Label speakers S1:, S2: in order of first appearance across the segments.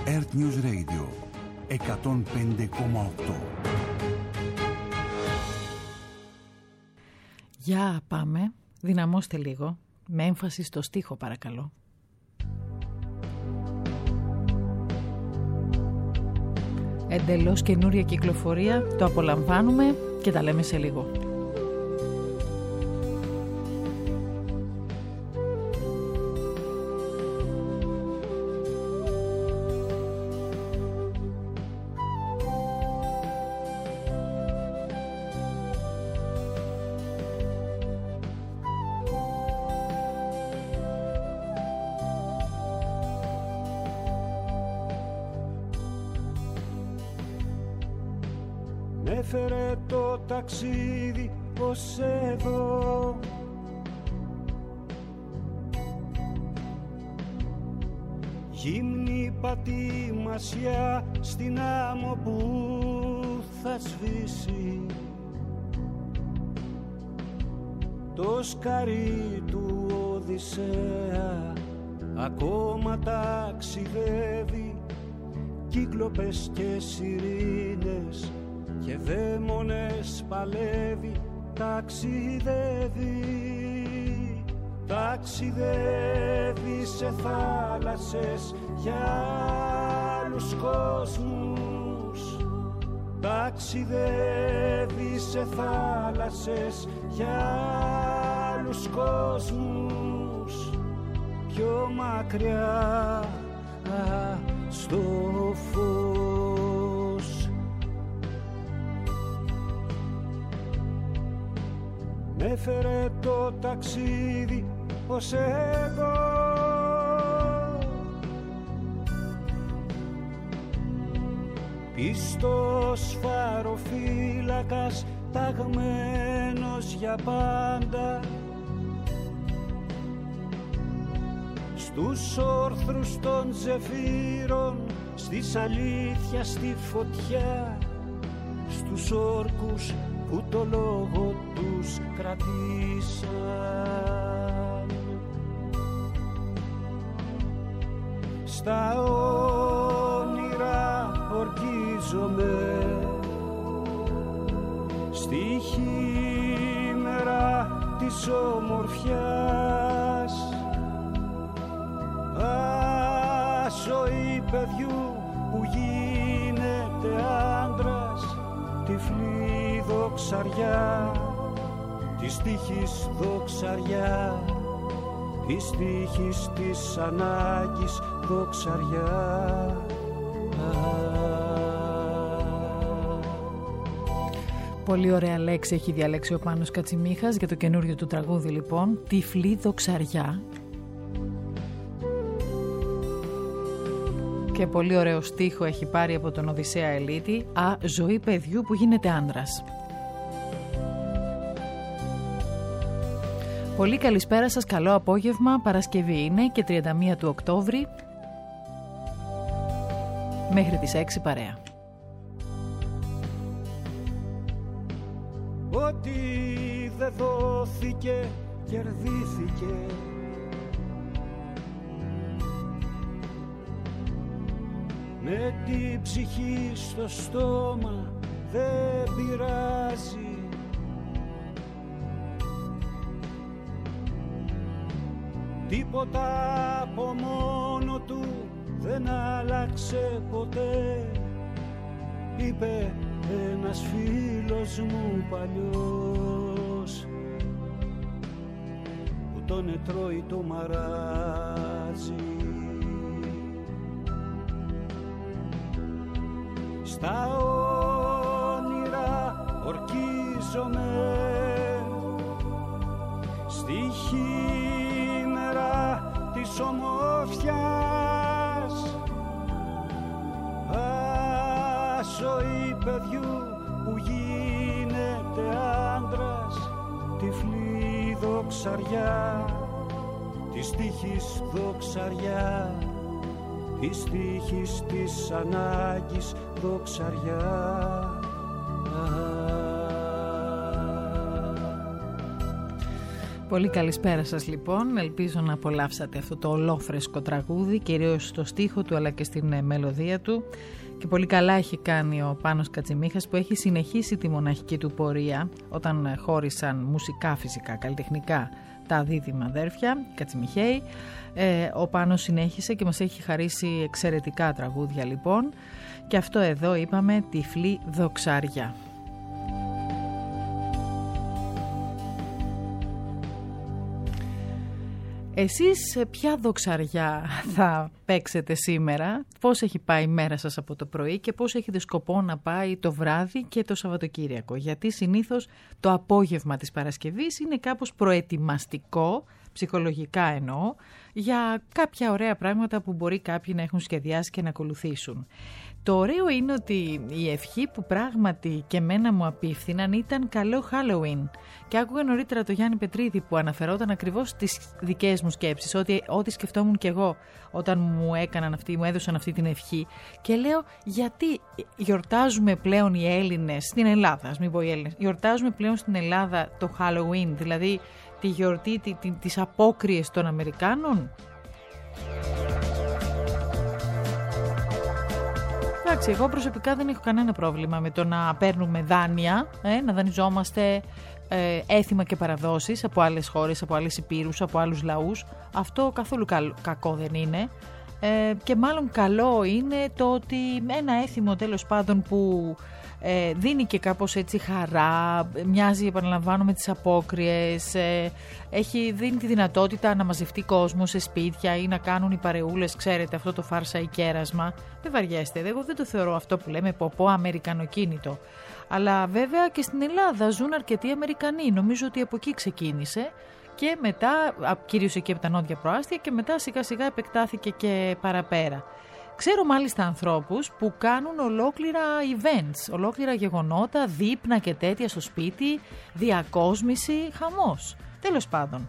S1: Earth News Radio 105,8.
S2: Για πάμε, δυναμώστε λίγο, με έμφαση στο στίχο παρακαλώ. Εντελώς καινούρια κυκλοφορία, το απολαμβάνουμε και τα λέμε σε λίγο.
S3: Έφερε το ταξίδι ως εδώ, γύμνη πατημασιά στην άμμο που θα σβήσει, το σκαρί του Οδυσσέα ακόμα ταξιδεύει, κύκλοπες και σιρήνες και δαίμονες παλεύει, ταξιδεύει, ταξιδεύει σε θάλασσες για άλλους κόσμους, ταξιδεύει σε θάλασσες για άλλους κόσμους, πιο μακριά στο φως. Έφερε το ταξίδι ως εδώ, πιστός φαροφύλακας, ταγμένος για πάντα στους όρθρους των ζεφύρων, στις αλήθεια στη φωτιά, στους όρκους που το λόγο τους κρατήσαν. Στα όνειρα ορκίζομαι, στη χήμερα της ομορφιάς, άσοη παιδιού που γίνεται άντρας, τυφλή δοξαριά, της τύχης δοξαριά, της τύχης της ανάγκης δοξαριά.
S2: Πολύ ωραία λέξη έχει διαλέξει ο Πάνος Κατσιμίχας για το καινούριο του τραγούδι λοιπόν, τυφλή δοξαριά. Και πολύ ωραίο στίχο έχει πάρει από τον Οδυσσέα Ελίτη, ζωή παιδιού που γίνεται άνδρας. Πολύ καλησπέρα σας, καλό απόγευμα, Παρασκευή είναι και 31 του Οκτώβρη, μέχρι τις 6 παρέα.
S3: Ό,τι δεν δόθηκε κερδίθηκε, με την ψυχή στο στόμα δεν πειράζει, τίποτα από μόνο του δεν άλλαξε ποτέ, είπε ένας φίλος μου παλιός, που τον ετρώει το μαράζι. Στα όνειρα ορκίζομαι, στη χήμερα της ομορφιάς, άσοη παιδιού που γίνεται άντρας, τυφλή δοξαριά, της τύχης δοξαριά, της τύχης της ανάγκης δοξαριά.
S2: Πολύ καλησπέρα σας λοιπόν, ελπίζω να απολαύσατε αυτό το ολόφρεσκο τραγούδι, κυρίως στο στίχο του αλλά και στην μελωδία του, και πολύ καλά έχει κάνει ο Πάνος Κατσιμίχας που έχει συνεχίσει τη μοναχική του πορεία όταν χώρισαν μουσικά, φυσικά, καλλιτεχνικά τα δίδυμα αδέρφια Κατσιμιχαίοι. Ο Πάνος συνέχισε και μας έχει χαρίσει εξαιρετικά τραγούδια λοιπόν, και αυτό εδώ είπαμε «Τυφλή δοξάρια». Εσείς ποια δοξαριά θα παίξετε σήμερα, πώς έχει πάει η μέρα σας από το πρωί και πώς έχετε σκοπό να πάει το βράδυ και το Σαββατοκύριακο? Γιατί συνήθως το απόγευμα της Παρασκευής είναι κάπως προετοιμαστικό, ψυχολογικά εννοώ, για κάποια ωραία πράγματα που μπορεί κάποιοι να έχουν σχεδιάσει και να ακολουθήσουν. Το ωραίο είναι ότι η ευχή που πράγματι και εμένα μου απίφθηναν ήταν καλό Halloween. Και άκουγα νωρίτερα το Γιάννη Πετρίδη που αναφερόταν ακριβώς στις δικές μου σκέψεις, ό,τι σκεφτόμουν κι εγώ όταν μου έδωσαν αυτή την ευχή. Και λέω, γιατί γιορτάζουμε πλέον οι Έλληνες στην Ελλάδα, ας μην πω οι Έλληνες, γιορτάζουμε πλέον στην Ελλάδα το Halloween, δηλαδή τη γιορτή της απόκριες των Αμερικάνων? Εντάξει, εγώ προσωπικά δεν έχω κανένα πρόβλημα με το να παίρνουμε δάνεια, να δανειζόμαστε έθιμα και παραδόσεις από άλλες χώρες, από άλλες υπήρους, από άλλους λαούς. Αυτό καθόλου κακό δεν είναι. Και μάλλον καλό είναι το ότι ένα έθιμο τέλος πάντων που δίνει και κάπως έτσι χαρά, μοιάζει, επαναλαμβάνω, με τις απόκριες, δίνει τη δυνατότητα να μαζευτεί κόσμο σε σπίτια ή να κάνουν οι παρεούλες, ξέρετε, αυτό το φάρσα ή κέρασμα. Δεν βαριέστε, εγώ δεν το θεωρώ αυτό που λέμε ποπό αμερικανοκίνητο. Αλλά βέβαια και στην Ελλάδα ζουν αρκετοί Αμερικανοί, νομίζω ότι από εκεί ξεκίνησε. Και μετά, κυρίως εκεί από τα νότια προάστια, και μετά σιγά σιγά επεκτάθηκε και παραπέρα. Ξέρω μάλιστα ανθρώπους που κάνουν ολόκληρα events, ολόκληρα γεγονότα, δείπνα και τέτοια στο σπίτι, διακόσμηση, χαμός. Τέλος πάντων.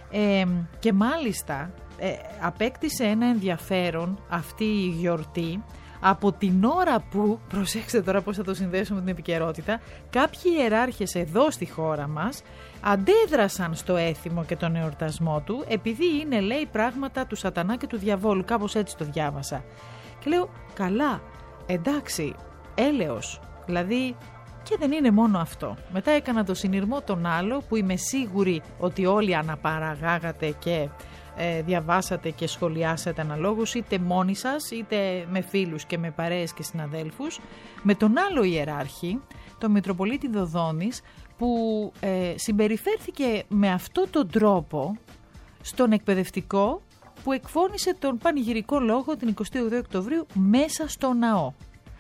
S2: Και μάλιστα απέκτησε ένα ενδιαφέρον αυτή η γιορτή από την ώρα που, προσέξτε τώρα πώς θα το συνδέσω με την επικαιρότητα, κάποιοι ιεράρχες εδώ στη χώρα μας αντέδρασαν στο έθιμο και τον εορτασμό του, επειδή είναι, λέει, πράγματα του σατανά και του διαβόλου, κάπως έτσι το διάβασα. Και λέω, καλά, εντάξει, έλεος, δηλαδή, και δεν είναι μόνο αυτό. Μετά έκανα το συνειρμό τον άλλο που είμαι σίγουρη ότι όλοι αναπαραγάγατε και διαβάσατε και σχολιάσατε αναλόγως, είτε μόνοι σας είτε με φίλους και με παρέες και συναδέλφους, με τον άλλο ιεράρχη, τον Μητροπολίτη Δοδόνης, που συμπεριφέρθηκε με αυτόν τον τρόπο στον εκπαιδευτικό που εκφώνησε τον πανηγυρικό λόγο την 28 Οκτωβρίου μέσα στο ναό.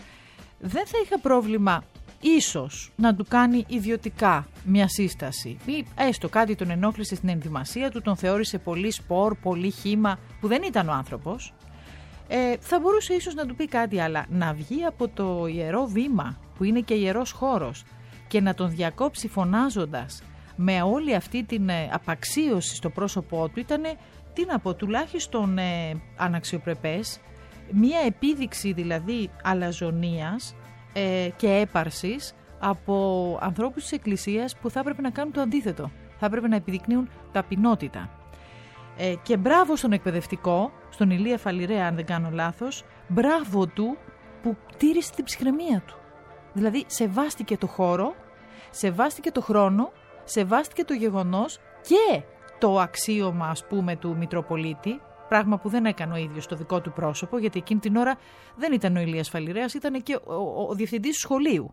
S2: Δεν θα είχα πρόβλημα ίσως να του κάνει ιδιωτικά μια σύσταση ή έστω κάτι τον ενόχλησε στην ενδυμασία του, τον θεώρησε πολύ σπορ, πολύ χύμα, που δεν ήταν ο άνθρωπος. Θα μπορούσε ίσως να του πει κάτι, αλλά να βγει από το ιερό βήμα που είναι και ιερός χώρος και να τον διακόψει φωνάζοντας με όλη αυτή την απαξίωση στο πρόσωπό του, ήταν, τι να πω, τουλάχιστον αναξιοπρεπές, μία επίδειξη δηλαδή αλαζονίας και έπαρσης από ανθρώπους της Εκκλησίας που θα έπρεπε να κάνουν το αντίθετο. Θα έπρεπε να επιδεικνύουν ταπεινότητα. Και μπράβο στον εκπαιδευτικό, στον Ηλία Φαλιρέα, αν δεν κάνω λάθος, μπράβο του που τήρησε την ψυχραιμία του. Δηλαδή σεβάστηκε το χώρο, σεβάστηκε το χρόνο, σεβάστηκε το γεγονός και το αξίωμα, ας πούμε, του Μητροπολίτη, πράγμα που δεν έκανε ο ίδιος στο δικό του πρόσωπο, γιατί εκείνη την ώρα δεν ήταν ο Ηλίας Φαλιρέας, ήταν και ο διευθυντής του σχολείου.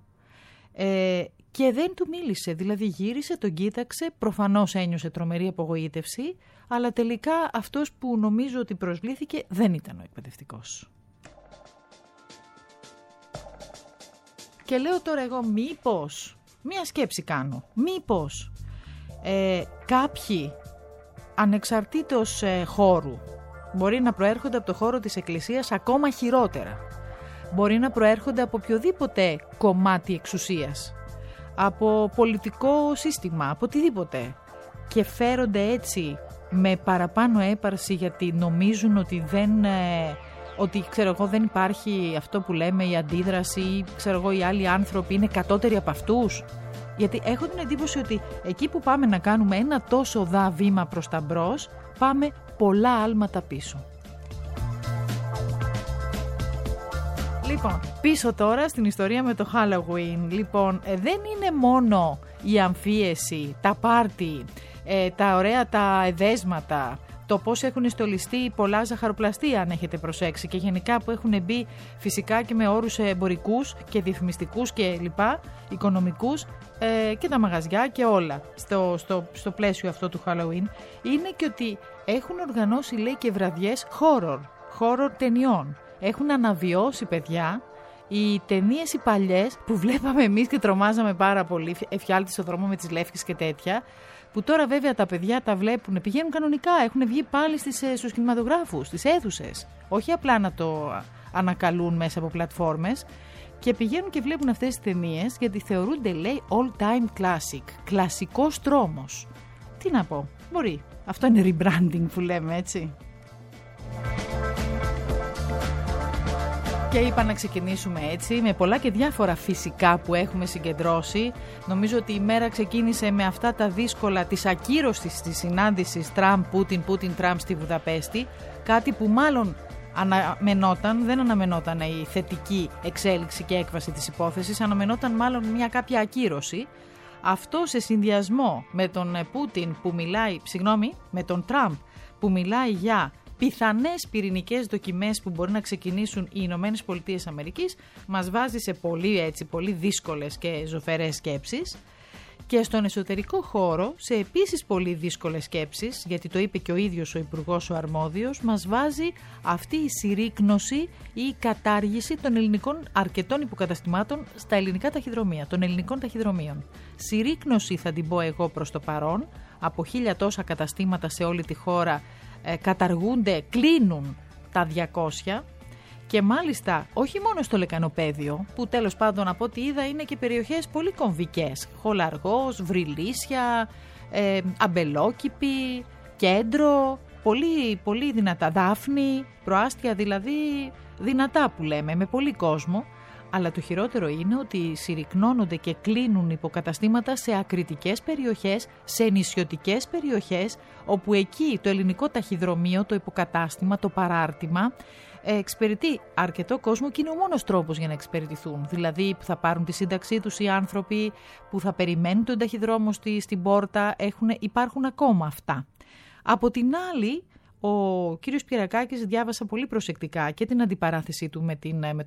S2: Και δεν του μίλησε, δηλαδή γύρισε, τον κοίταξε, προφανώς ένιωσε τρομερή απογοήτευση, αλλά τελικά αυτός που νομίζω ότι προσβλήθηκε δεν ήταν ο εκπαιδευτικός. Και λέω τώρα εγώ, μήπως, μία σκέψη κάνω, μήπως κάποιοι ανεξαρτήτως χώρου, μπορεί να προέρχονται από το χώρο της Εκκλησίας ακόμα χειρότερα, μπορεί να προέρχονται από οποιοδήποτε κομμάτι εξουσίας, από πολιτικό σύστημα, από οτιδήποτε, και φέρονται έτσι με παραπάνω έπαρση γιατί νομίζουν ότι δεν υπάρχει αυτό που λέμε η αντίδραση, ή οι άλλοι άνθρωποι είναι κατώτεροι από αυτούς. Γιατί έχω την εντύπωση ότι εκεί που πάμε να κάνουμε ένα τόσο δα βήμα προς τα μπρος, πάμε πολλά άλματα πίσω. Λοιπόν, πίσω τώρα στην ιστορία με το Halloween. Λοιπόν, δεν είναι μόνο η αμφίεση, τα πάρτι, τα ωραία τα εδέσματα, το πώς έχουν στολιστεί πολλά ζαχαροπλαστεία, αν έχετε προσέξει, και γενικά που έχουν μπει φυσικά και με όρους εμπορικούς και διαφημιστικούς και λοιπά, οικονομικούς, και τα μαγαζιά και όλα στο πλαίσιο αυτό του Halloween, είναι και ότι έχουν οργανώσει, λέει, και βραδιές horror ταινιών. Έχουν αναβιώσει, παιδιά, οι ταινίες οι παλιές που βλέπαμε εμείς και τρομάζαμε πάρα πολύ, Εφιάλτη στο δρόμο με τις Λεύκες και τέτοια, που τώρα βέβαια τα παιδιά τα βλέπουν, πηγαίνουν κανονικά, έχουν βγει πάλι στους κινηματογράφους, στις αίθουσες, όχι απλά να το ανακαλούν μέσα από πλατφόρμες, και πηγαίνουν και βλέπουν αυτές τις ταινίες γιατί θεωρούνται, λέει, all time classic, κλασικός τρόμος. Τι να πω, μπορεί, αυτό είναι rebranding που λέμε, έτσι. Και είπα να ξεκινήσουμε έτσι, με πολλά και διάφορα φυσικά που έχουμε συγκεντρώσει. Νομίζω ότι η μέρα ξεκίνησε με αυτά τα δύσκολα της ακύρωσης της συνάντησης Τραμπ-Πούτιν-Τραμπ στη Βουδαπέστη. Κάτι που μάλλον δεν αναμενόταν η θετική εξέλιξη και έκβαση της υπόθεσης, αναμενόταν μάλλον μια κάποια ακύρωση. Αυτό σε συνδυασμό με τον με τον Τραμπ που μιλάει για πιθανές πυρηνικές δοκιμές που μπορεί να ξεκινήσουν οι Ηνωμένες Πολιτείες Αμερικής, μας βάζει σε πολύ δύσκολες και ζωφερές σκέψεις. Και στον εσωτερικό χώρο, σε επίσης πολύ δύσκολες σκέψεις, γιατί το είπε και ο ίδιος ο Υπουργός ο Αρμόδιος, μας βάζει αυτή η συρρίκνωση ή η κατάργηση των ελληνικών αρκετών υποκαταστημάτων στα ελληνικά ταχυδρομεία, των ελληνικών ταχυδρομείων. Συρρίκνωση θα την πω εγώ προς το παρόν, από 1000 τόσα καταστήματα σε όλη τη χώρα καταργούνται, κλείνουν τα 200, και μάλιστα όχι μόνο στο Λεκανοπαίδιο, που τέλος πάντων από ό,τι είδα είναι και περιοχές πολύ κομβικές, Χολαργός, Βρυλίσια, Αμπελόκηπη, Κέντρο, πολύ δυνατά, Δάφνη, Προάστια, δηλαδή δυνατά που λέμε, με πολύ κόσμο. Αλλά το χειρότερο είναι ότι συρρικνώνονται και κλείνουν υποκαταστήματα σε ακριτικές περιοχές, σε νησιωτικές περιοχές, όπου εκεί το ελληνικό ταχυδρομείο, το υποκατάστημα, το παράρτημα, εξυπηρετεί αρκετό κόσμο και είναι ο μόνος τρόπος για να εξυπηρετηθούν. Δηλαδή που θα πάρουν τη σύνταξή τους οι άνθρωποι, που θα περιμένουν τον ταχυδρόμο στην πόρτα, υπάρχουν ακόμα αυτά. Από την άλλη, ο κύριος Πυρακάκης, διάβασα πολύ προσεκτικά και την αντιπαράθεσή του με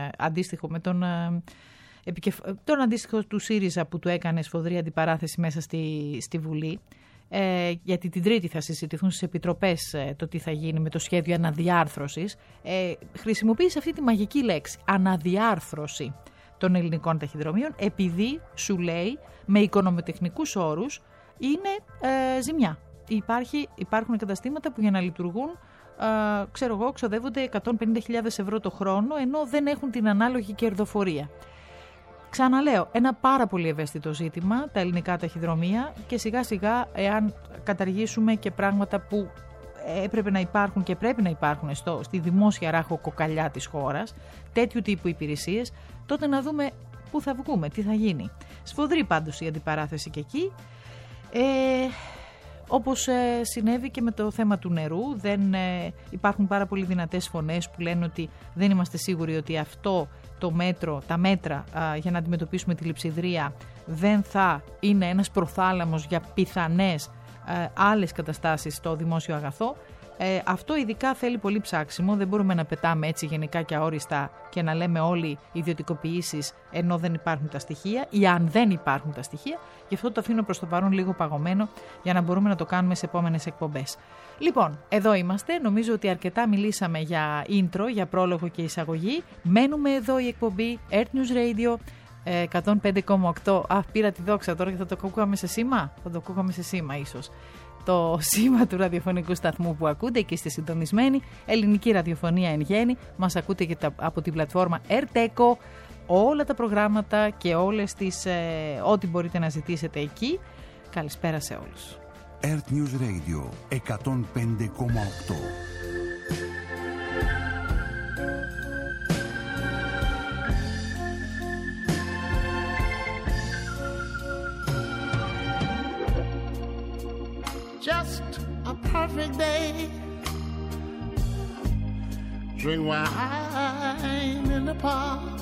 S2: τον αντίστοιχο του ΣΥΡΙΖΑ που του έκανε σφοδρή αντιπαράθεση μέσα στη Βουλή, γιατί την Τρίτη θα συζητηθούν στις επιτροπές το τι θα γίνει με το σχέδιο αναδιάρθρωσης. Χρησιμοποίησε αυτή τη μαγική λέξη, αναδιάρθρωση των ελληνικών ταχυδρομείων, επειδή σου λέει με οικονομοτεχνικούς όρους είναι ζημιά. Υπάρχουν καταστήματα που για να λειτουργούν, ξοδεύονται 150.000 ευρώ το χρόνο, ενώ δεν έχουν την ανάλογη κερδοφορία. Ξαναλέω, ένα πάρα πολύ ευαίσθητο ζήτημα, τα ελληνικά ταχυδρομεία, και σιγά σιγά, εάν καταργήσουμε και πράγματα που έπρεπε να υπάρχουν και πρέπει να υπάρχουν στη δημόσια ράχο κοκαλιά της χώρας, τέτοιου τύπου υπηρεσίες, τότε να δούμε πού θα βγούμε, τι θα γίνει. Σφοδρή πάντως η αντιπαράθεση και εκεί. Όπως συνέβη και με το θέμα του νερού, υπάρχουν πάρα πολύ δυνατές φωνές που λένε ότι δεν είμαστε σίγουροι ότι αυτό τα μέτρα για να αντιμετωπίσουμε τη λειψιδρία δεν θα είναι ένας προθάλαμος για πιθανές άλλες καταστάσεις στο δημόσιο αγαθό. Αυτό ειδικά θέλει πολύ ψάξιμο, δεν μπορούμε να πετάμε έτσι γενικά και αόριστα και να λέμε όλοι ιδιωτικοποιήσεις ενώ δεν υπάρχουν τα στοιχεία ή αν δεν υπάρχουν τα στοιχεία. Γι' αυτό το αφήνω προς το παρόν λίγο παγωμένο για να μπορούμε να το κάνουμε σε επόμενες εκπομπές. Λοιπόν, εδώ είμαστε, νομίζω ότι αρκετά μιλήσαμε για intro, για πρόλογο και εισαγωγή. Μένουμε εδώ, η εκπομπή Earth News Radio 105,8. Πήρα τη δόξα τώρα και θα το ακούγαμε σε σήμα. Θα το ακούγαμε σε σήμα ίσως. Το σήμα του ραδιοφωνικού σταθμού που ακούτε και είστε συντονισμένοι, ελληνική ραδιοφωνία εν γέννη. Μας ακούτε και από την πλατφόρμα Erteco, όλα τα προγράμματα και όλες τις ό,τι μπορείτε να ζητήσετε εκεί. Καλησπέρα σε όλους.
S1: Earth News Radio 105,8.
S4: drink wine in the park.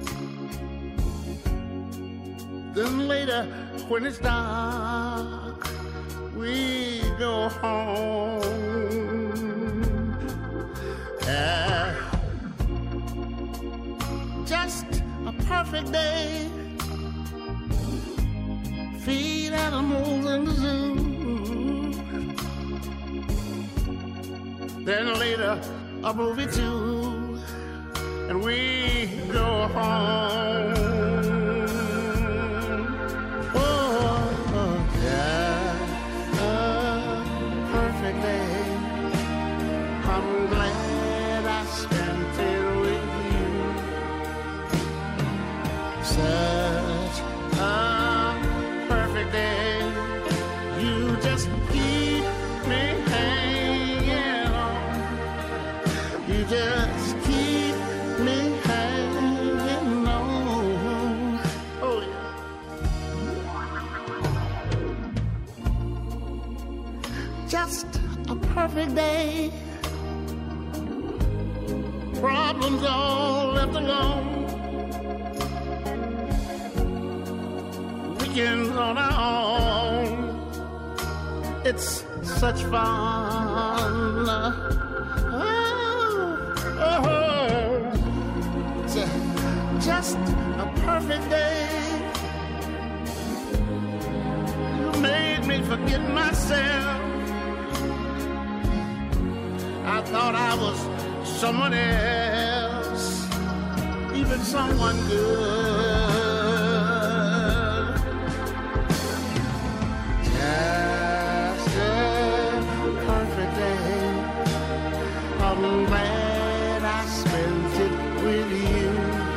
S4: Then later, when it's dark, we go home. Just a perfect day. Feed animals in the zoo. Then later, a movie too, and we go home. Just a perfect day. Problems all left alone. Weekends on our own. It's such fun. Just a perfect day. You made me forget myself. I thought I was someone else, even someone good. Just a perfect day. I'm glad I spent it with you.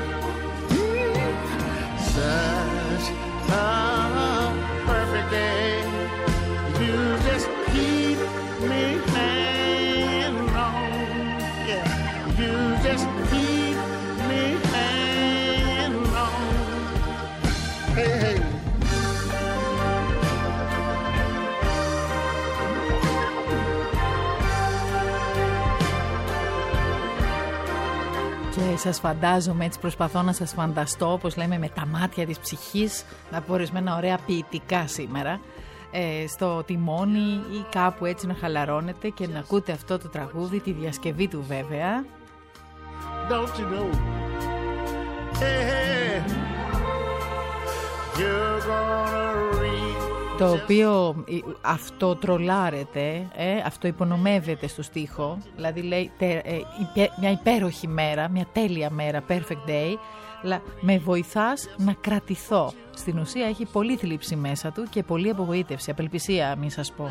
S4: Such a perfect day. You just keep me hanging. You just keep me hanging on. Hey, hey.
S2: Και σας φαντάζομαι, έτσι προσπαθώ να σας φανταστώ, όπως λέμε, με τα μάτια της ψυχής, να πω ορισμένα ωραία ποιητικά σήμερα, στο τιμόνι ή κάπου έτσι να χαλαρώνετε και να ακούτε αυτό το τραγούδι, τη διασκευή του βέβαια.
S4: Don't you know? Hey, hey. You're gonna read.
S2: Το οποίο αυτό τρολάρεται, αυτό υπονομεύεται στο στίχο, δηλαδή λέει μια υπέροχη μέρα, μια τέλεια μέρα, perfect day, αλλά με βοηθάς να κρατηθώ. Στην ουσία έχει πολύ θλίψη μέσα του και πολύ απογοήτευση, απελπισία, μη σας πω.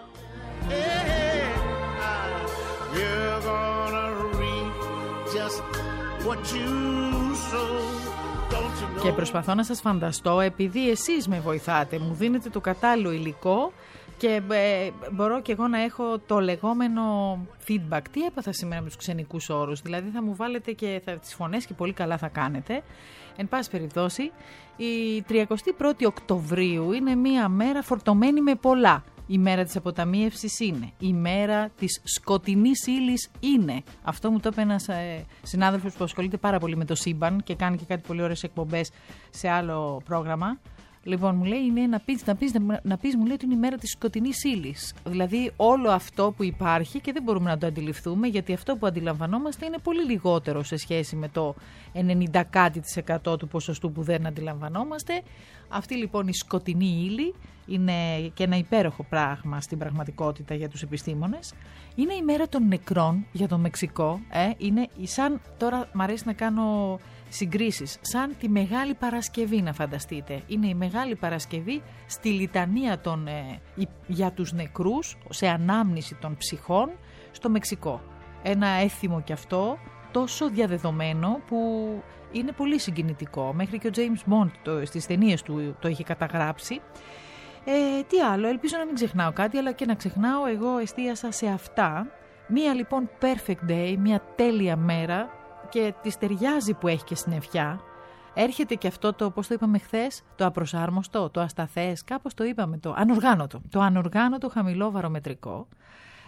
S2: Και προσπαθώ να σας φανταστώ, επειδή εσείς με βοηθάτε, μου δίνετε το κατάλληλο υλικό και μπορώ και εγώ να έχω το λεγόμενο feedback. Τι έπαθα σήμερα με τους ξενικούς όρους, δηλαδή θα μου βάλετε και τις φωνές και πολύ καλά θα κάνετε. Εν πάση περιπτώσει, η 31η Οκτωβρίου είναι μια μέρα φορτωμένη με πολλά. Η μέρα της αποταμίευσης είναι. Η μέρα της σκοτεινής ύλης είναι. Αυτό μου το είπε ένας συνάδελφος που ασχολείται πάρα πολύ με το σύμπαν και κάνει και κάτι πολύ ωραίες εκπομπές σε άλλο πρόγραμμα. Λοιπόν, μου λέει, είναι να πεις, μου λέει, ότι είναι η μέρα της σκοτεινής ύλης. Δηλαδή όλο αυτό που υπάρχει και δεν μπορούμε να το αντιληφθούμε, γιατί αυτό που αντιλαμβανόμαστε είναι πολύ λιγότερο σε σχέση με το 90% του ποσοστού που δεν αντιλαμβανόμαστε. Αυτή λοιπόν η σκοτεινή ύλη είναι και ένα υπέροχο πράγμα στην πραγματικότητα για τους επιστήμονες. Είναι η μέρα των νεκρών για το Μεξικό. Είναι σαν, τώρα μ' αρέσει να κάνω συγκρίσεις, σαν τη Μεγάλη Παρασκευή, να φανταστείτε. Είναι η Μεγάλη Παρασκευή στη λιτανία για τους νεκρούς, σε ανάμνηση των ψυχών στο Μεξικό. Ένα έθιμο κι αυτό, τόσο διαδεδομένο που είναι πολύ συγκινητικό. Μέχρι και ο James Bond στις ταινίες του το είχε καταγράψει. Τι άλλο, ελπίζω να μην ξεχνάω κάτι, αλλά και να ξεχνάω, εγώ εστίασα σε αυτά. Μία λοιπόν perfect day, μία τέλεια μέρα, και της ταιριάζει που έχει και συννεφιά. Έρχεται και αυτό το, πώς το είπαμε χθες, το απροσάρμοστο, το ασταθές, κάπως το είπαμε, το ανοργάνωτο χαμηλό βαρομετρικό.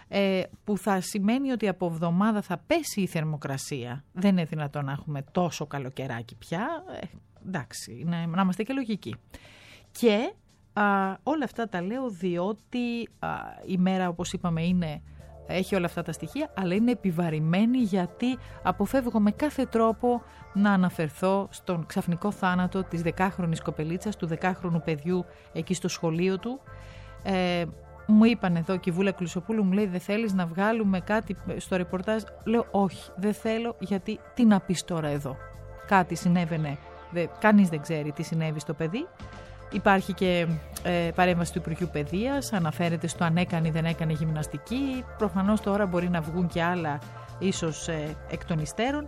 S2: που θα σημαίνει ότι από εβδομάδα θα πέσει η θερμοκρασία. Δεν είναι δυνατόν να έχουμε τόσο καλοκαιράκι πια. Εντάξει, να είμαστε και λογικοί. Και όλα αυτά τα λέω διότι η μέρα, όπως είπαμε, έχει όλα αυτά τα στοιχεία, αλλά είναι επιβαρημένη γιατί αποφεύγω με κάθε τρόπο να αναφερθώ στον ξαφνικό θάνατο της 10χρονης κοπελίτσας, του 10χρονου παιδιού εκεί στο σχολείο του. Μου είπαν εδώ και η Βούλα Κλεισοπούλου, μου λέει, δεν θέλεις να βγάλουμε κάτι στο ρεπορτάζ? Λέω όχι, δεν θέλω, γιατί τι να πεις τώρα εδώ? Κάτι συνέβαινε, κανείς δεν ξέρει τι συνέβη στο παιδί. Υπάρχει και παρέμβαση του Υπουργείου Παιδείας, αναφέρεται στο αν έκανε ή δεν έκανε γυμναστική. Προφανώς τώρα μπορεί να βγουν και άλλα, ίσως εκ των υστέρων.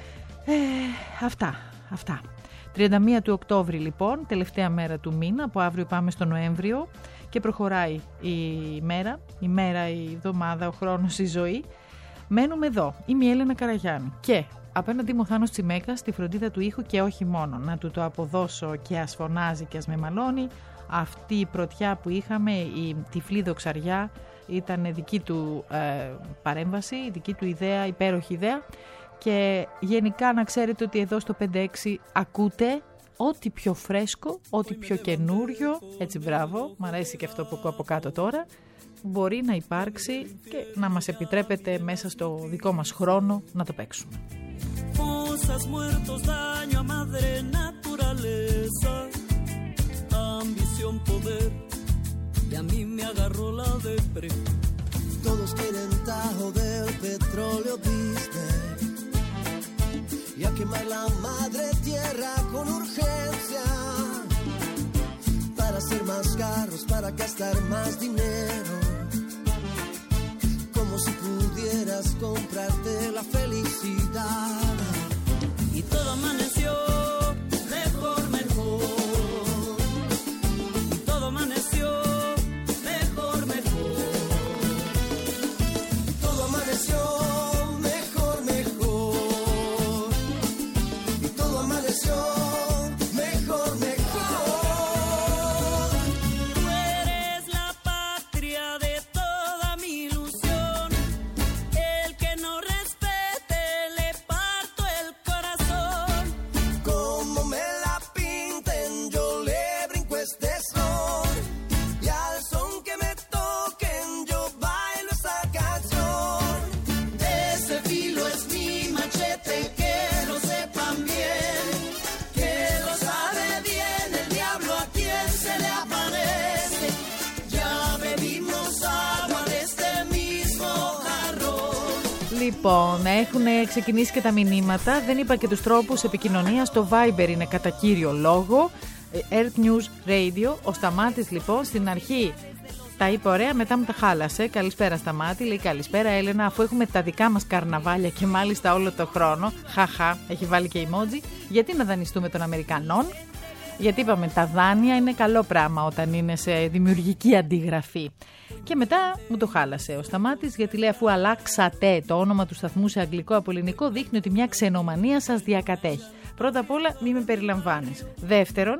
S2: Αυτά. 31 του Οκτώβρη λοιπόν, τελευταία μέρα του μήνα, από αύριο πάμε στο Νοέμβριο και προχωράει η μέρα, η εβδομάδα, ο χρόνος, η ζωή. Μένουμε εδώ. Είμαι η Έλενα Καραγιάννη και απέναντι μου ο Θάνος Τσιμέκας στη φροντίδα του ήχου, και όχι μόνο. Να του το αποδώσω και ας φωνάζει και ας με μαλώνει. Αυτή η πρωτιά που είχαμε, η τυφλή δοξαριά, ήταν δική του παρέμβαση, δική του ιδέα, υπέροχη ιδέα. Και γενικά να ξέρετε ότι εδώ στο 5-6 ακούτε ό,τι πιο φρέσκο, ό,τι πιο καινούριο, έτσι μπράβο, μ' αρέσει και αυτό που ακούω από κάτω τώρα, μπορεί να υπάρξει και να μας επιτρέπετε μέσα στο δικό μας χρόνο να το παίξουμε.
S5: Fosas, muertos, daño a madre naturaleza, ambición, poder, y a mí me agarró la depre.
S6: Todos quieren tajo del petróleo business y a quemar la madre tierra con urgencia para hacer más carros, para gastar más dinero, como si pudieras comprarte la felicidad.
S5: Y todo amaneció mejor, y todo amaneció mejor,
S6: todo amaneció mejor, y todo amaneció mejor.
S5: Tú eres la patria de toda mi ilusión, el que no respete le parto el corazón.
S6: Como me la pinten yo le brinco este son, y al son que me toquen yo bailo esta canción. Ese filo es mi machete, que lo sepan bien, que lo sabe bien el diablo a quien se le aparece. Ya bebimos agua de este mismo jarrón.
S2: Λοιπόν, έχουν ξεκινήσει και τα μηνύματα. Δεν είπα και τους τρόπους επικοινωνίας. Το Viber είναι κατά κύριο λόγο. Earth News Radio. Ο Σταμάτης λοιπόν στην αρχή τα είπε ωραία, μετά μου τα χάλασε. Καλησπέρα Σταμάτη, λέει καλησπέρα Έλενα, αφού έχουμε τα δικά μας καρναβάλια και μάλιστα όλο το χρόνο. Χαχα, έχει βάλει και emoji. Γιατί να δανειστούμε των Αμερικανών? Γιατί είπαμε τα δάνεια είναι καλό πράγμα όταν είναι σε δημιουργική αντιγραφή. Και μετά μου το χάλασε ο Σταμάτης, γιατί λέει αφού αλλάξατε το όνομα του σταθμού σε αγγλικό από ελληνικό, δείχνει ότι μια ξενομανία σας διακατέχει. Πρώτα απ' όλα μη με περιλαμβάνεις. Δεύτερον,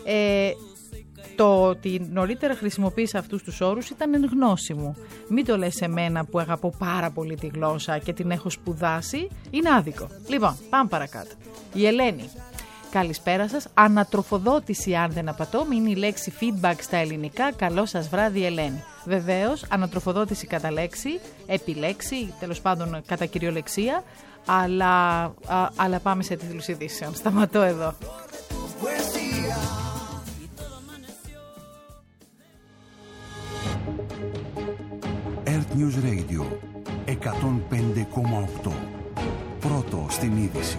S2: το ότι νωρίτερα χρησιμοποίησα αυτούς τους όρους ήταν εν γνώση μου. Μην το λες σε μένα που αγαπώ πάρα πολύ τη γλώσσα και την έχω σπουδάσει. Είναι άδικο. Λοιπόν, πάμε παρακάτω. Η Ελένη. Καλησπέρα σας. Ανατροφοδότηση, αν δεν απατώ, είναι η λέξη feedback στα ελληνικά. Καλό σας βράδυ, Ελένη. Βεβαίως, ανατροφοδότηση κατά λέξη, επιλέξη, τέλος πάντων κατά κυριολεξία, αλλά πάμε σε τίτλους ειδήσεων. Σταματώ εδώ.
S1: Earth News Radio 105,8. Πρώτο στην είδηση.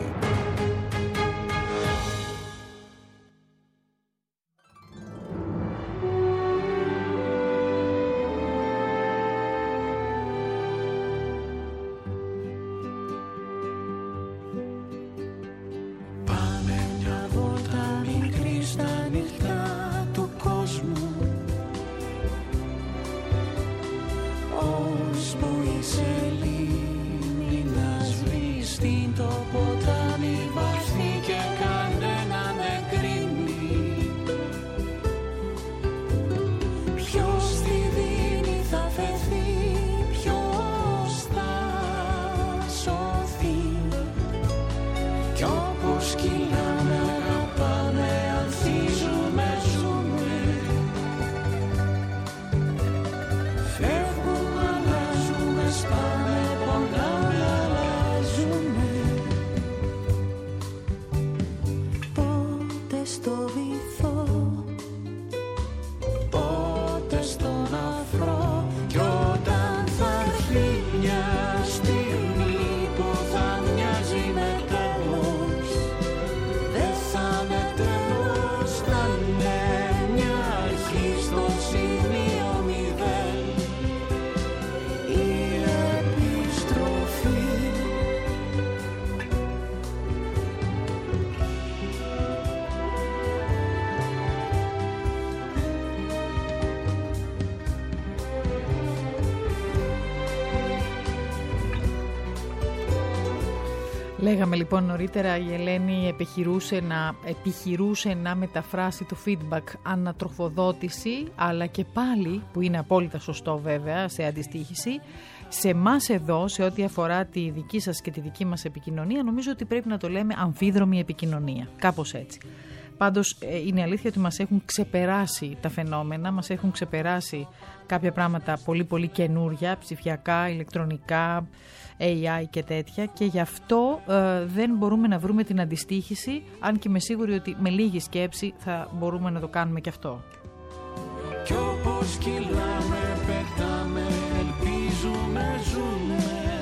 S7: Στην το ποτάμι
S2: Λέγαμε λοιπόν νωρίτερα, η Ελένη επιχειρούσε να μεταφράσει το feedback ανατροφοδότηση, αλλά και πάλι, που είναι απόλυτα σωστό βέβαια, σε αντιστοίχηση, σε εμάς εδώ, σε ό,τι αφορά τη δική σας και τη δική μας επικοινωνία, νομίζω ότι πρέπει να το λέμε αμφίδρομη επικοινωνία, κάπως έτσι. Πάντως είναι αλήθεια ότι μας έχουν ξεπεράσει τα φαινόμενα, μας έχουν ξεπεράσει κάποια πράγματα πολύ πολύ καινούρια, ψηφιακά, ηλεκτρονικά, AI και τέτοια, και γι' αυτό δεν μπορούμε να βρούμε την αντιστοίχηση, αν και είμαι σίγουρη ότι με λίγη σκέψη θα μπορούμε να το κάνουμε και αυτό.
S3: Κι όπως κυλάμε, πετάμε, ελπίζουμε, ζούμε.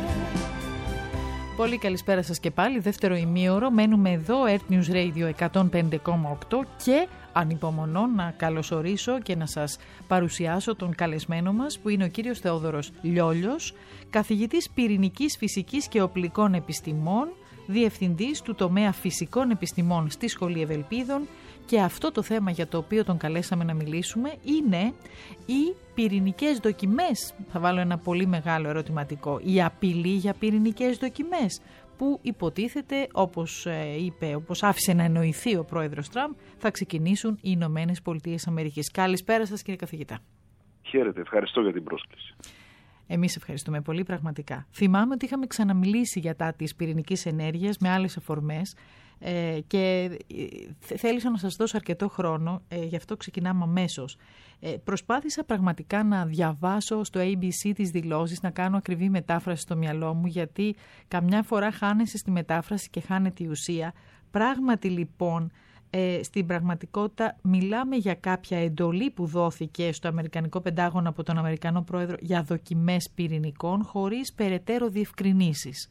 S2: Πολύ καλησπέρα σας και πάλι, δεύτερο ημίωρο, μένουμε εδώ, Earth News Radio 105,8 και ανυπομονώ να καλωσορίσω και να σας παρουσιάσω τον καλεσμένο μας, που είναι ο κύριος Θεόδωρος Λιόλιος, καθηγητής πυρηνικής φυσικής και οπλικών επιστημών, διευθυντής του τομέα φυσικών επιστημών στη Σχολή Ευελπίδων, και αυτό το θέμα για το οποίο τον καλέσαμε να μιλήσουμε είναι οι πυρηνικές δοκιμές. Θα βάλω ένα πολύ μεγάλο ερωτηματικό. Η απειλή για πυρηνικές δοκιμές, που υποτίθεται, όπως άφησε να εννοηθεί ο πρόεδρος Τραμπ, θα ξεκινήσουν οι Ηνωμένες Πολιτείες Αμερικής. Καλησπέρα σας, κύριε καθηγητά.
S7: Χαίρετε, ευχαριστώ για την πρόσκληση.
S2: Εμείς ευχαριστούμε πολύ, πραγματικά. Θυμάμαι ότι είχαμε ξαναμιλήσει για τα της πυρηνικής ενέργειας με άλλες αφορμές και θέλησα να σας δώσω αρκετό χρόνο, γι' αυτό ξεκινάμε αμέσως. Προσπάθησα πραγματικά να διαβάσω στο ABC τις δηλώσεις, να κάνω ακριβή μετάφραση στο μυαλό μου, γιατί καμιά φορά χάνεσαι στη μετάφραση και χάνεται η ουσία. Πράγματι λοιπόν, στην πραγματικότητα μιλάμε για κάποια εντολή που δόθηκε στο Αμερικανικό Πεντάγωνο από τον Αμερικανό Πρόεδρο για δοκιμές πυρηνικών χωρίς περαιτέρω διευκρινήσεις.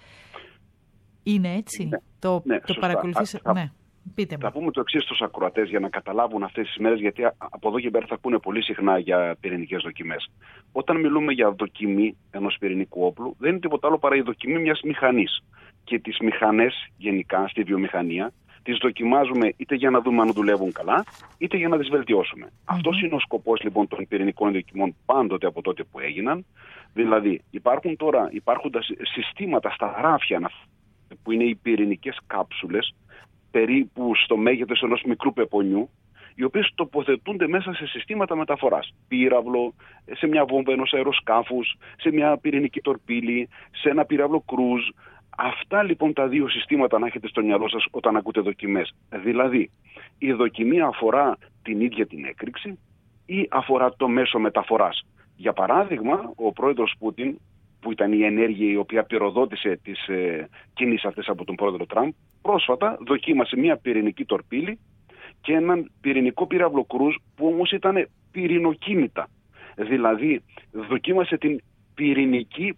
S2: Είναι έτσι?
S7: Ναι,
S2: το
S7: σωστά.
S2: παρακολουθήσατε? Ναι. Πείτε μου.
S7: Θα πούμε το εξής στους ακροατές για να καταλάβουν αυτές τις μέρες, γιατί από εδώ και πέρα θα πούνε πολύ συχνά για πυρηνικές δοκιμές. Όταν μιλούμε για δοκιμή ενός πυρηνικού όπλου, δεν είναι τίποτα άλλο παρά η δοκιμή μιας μηχανής. Και τις μηχανές γενικά στη βιομηχανία τις δοκιμάζουμε είτε για να δούμε αν δουλεύουν καλά, είτε για να τις βελτιώσουμε. Αυτός είναι ο σκοπός λοιπόν των πυρηνικών δοκιμών πάντοτε από τότε που έγιναν. Δηλαδή υπάρχουν τώρα υπάρχοντα συστήματα στα ράφια, που είναι οι πυρηνικές κάψουλες, περίπου στο μέγεθος ενός μικρού πεπονιού, οι οποίες τοποθετούνται μέσα σε συστήματα μεταφοράς. Πύραυλο, σε μια βόμβα ενός αεροσκάφους, σε μια πυρηνική τορπίλη, σε ένα πύραυλο κρούζ. Αυτά λοιπόν τα δύο συστήματα να έχετε στο μυαλό σας όταν ακούτε δοκιμές. Δηλαδή, η δοκιμή αφορά την ίδια την έκρηξη ή αφορά το μέσο μεταφοράς. Για παράδειγμα, ο πρόεδρος Πούτιν, που ήταν η ενέργεια η οποία πυροδότησε τις κινήσεις αυτές από τον πρόεδρο Τραμπ, πρόσφατα δοκίμασε μια πυρηνική τορπίλη και έναν πυρηνικό πύραυλο κρούζ, που όμως ήταν πυρηνοκίνητα. Δηλαδή, δοκίμασε την πυρηνική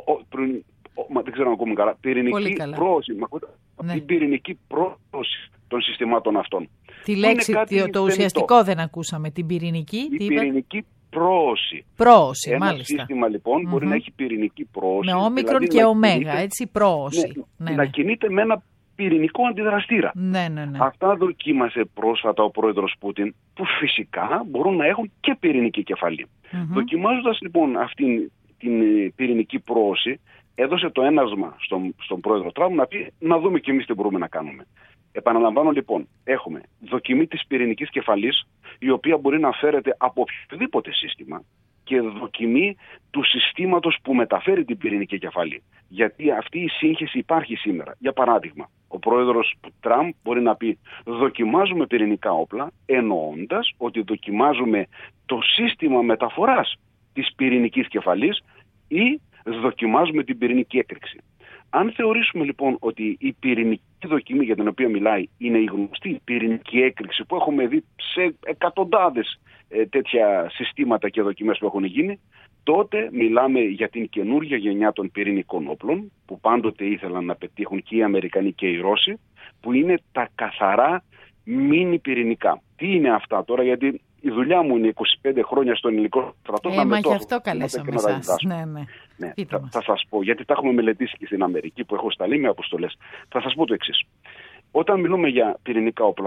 S7: δεν ξέρω αν ακούμε καλά. Πυρηνική πρόωση. Ναι. Την πυρηνική πρόωση των συστημάτων αυτών.
S2: Τη λέξη, το ουσιαστικό δεν ακούσαμε. Την πυρηνική.
S7: Πυρηνική πρόωση.
S2: Πρόωση,
S7: ένα
S2: μάλιστα.
S7: Ένα σύστημα λοιπόν μπορεί να έχει πυρηνική πρόωση.
S2: Με όμικρον δηλαδή, και ωμέγα, έτσι, πρόωση.
S7: Να κινείται με ένα πυρηνικό αντιδραστήρα.
S2: Ναι.
S7: Αυτά δοκίμασε πρόσφατα ο πρόεδρος Πούτιν, που φυσικά μπορούν να έχουν και πυρηνική κεφαλή. Δοκιμάζοντας λοιπόν αυτήν την πυρηνική πρόωση, έδωσε το έναυσμα στον πρόεδρο Τραμπ να πει να δούμε κι εμείς τι μπορούμε να κάνουμε. Επαναλαμβάνω λοιπόν, έχουμε δοκιμή της πυρηνικής κεφαλής, η οποία μπορεί να φέρεται από οποιοδήποτε σύστημα, και δοκιμή του συστήματος που μεταφέρει την πυρηνική κεφαλή. Γιατί αυτή η σύγχυση υπάρχει σήμερα. Για παράδειγμα, ο πρόεδρος Τραμπ μπορεί να πει δοκιμάζουμε πυρηνικά όπλα, εννοώντας ότι δοκιμάζουμε το σύστημα μεταφοράς της πυρηνικής κεφαλής ή δοκιμάζουμε την πυρηνική έκρηξη. Αν θεωρήσουμε λοιπόν ότι η πυρηνική δοκιμή για την οποία μιλάει είναι η γνωστή πυρηνική έκρηξη που έχουμε δει σε εκατοντάδες τέτοια συστήματα και δοκιμές που έχουν γίνει, τότε μιλάμε για την καινούργια γενιά των πυρηνικών όπλων, που πάντοτε ήθελαν να πετύχουν και οι Αμερικανοί και οι Ρώσοι, που είναι τα καθαρά μίνι πυρηνικά. Τι είναι αυτά τώρα? Γιατί η δουλειά μου είναι 25 χρόνια στον ελληνικό στρατό.
S2: Μα και αυτό καλέσαμε εσάς. Ναι.
S7: Θα σας πω, γιατί τα έχουμε μελετήσει και στην Αμερική, που έχω σταλεί με αποστολές. Θα σας πω το εξής. Όταν μιλούμε για πυρηνικά όπλα,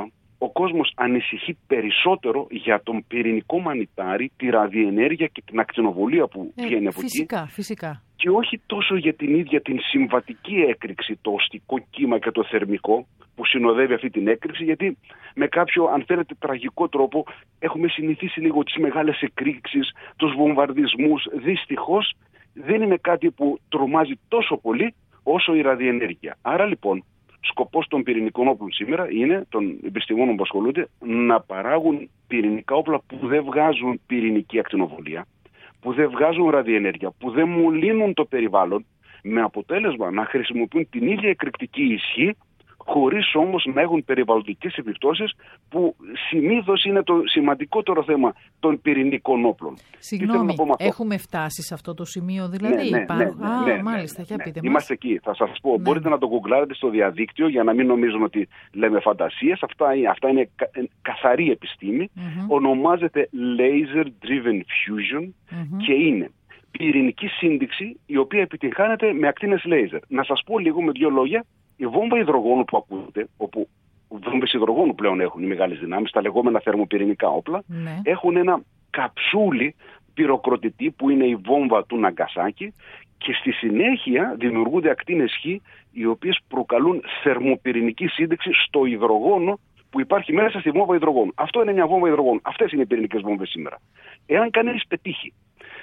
S7: ο κόσμος ανησυχεί περισσότερο για τον πυρηνικό μανιτάρι, τη ραδιενέργεια και την ακτινοβολία που βγαίνει από εκεί.
S2: Φυσικά.
S7: Και όχι τόσο για την ίδια την συμβατική έκρηξη, το οστικό κύμα και το θερμικό που συνοδεύει αυτή την έκρηξη, γιατί με κάποιο, αν θέλετε, τραγικό τρόπο έχουμε συνηθίσει λίγο τις μεγάλες εκρήξεις, τους βομβαρδισμούς. Δυστυχώς δεν είναι κάτι που τρομάζει τόσο πολύ όσο η ραδιενέργεια. Άρα λοιπόν, σκοπός των πυρηνικών όπλων σήμερα είναι, των επιστημόνων που ασχολούνται, να παράγουν πυρηνικά όπλα που δεν βγάζουν πυρηνική ακτινοβολία, που δεν βγάζουν ραδιενέργεια, που δεν μολύνουν το περιβάλλον, με αποτέλεσμα να χρησιμοποιούν την ίδια εκρηκτική ισχύ, χωρίς όμως να έχουν περιβαλλοντικές επιπτώσεις, που συνήθως είναι το σημαντικότερο θέμα των πυρηνικών όπλων.
S2: Συγγνώμη, έχουμε φτάσει σε αυτό το σημείο δηλαδή? Μάλιστα, για πείτε μας.
S7: Είμαστε εκεί, θα σας πω. Μπορείτε να το γκουγκλάρετε στο διαδίκτυο για να μην νομίζουν ότι λέμε φαντασίες. Αυτά είναι καθαρή επιστήμη. Ονομάζεται Laser Driven Fusion και είναι πυρηνική σύνδεξη η οποία επιτυγχάνεται με ακτίνες λέιζερ. Να σας πω λίγο με δύο λόγια. Η βόμβα υδρογόνου που ακούτε, όπου βόμβες υδρογόνου πλέον έχουν οι μεγάλες δυνάμεις, τα λεγόμενα θερμοπυρηνικά όπλα, έχουν ένα καψούλι πυροκροτητή που είναι η βόμβα του Ναγκασάκη, και στη συνέχεια δημιουργούνται ακτίνες Χ, οι οποίες προκαλούν θερμοπυρηνική σύνδεξη στο υδρογόνο που υπάρχει μέσα στη βόμβα υδρογόνου. Αυτό είναι μια βόμβα υδρογόνου. Αυτές είναι οι πυρηνικές βόμβες σήμερα. Εάν κανείς πετύχει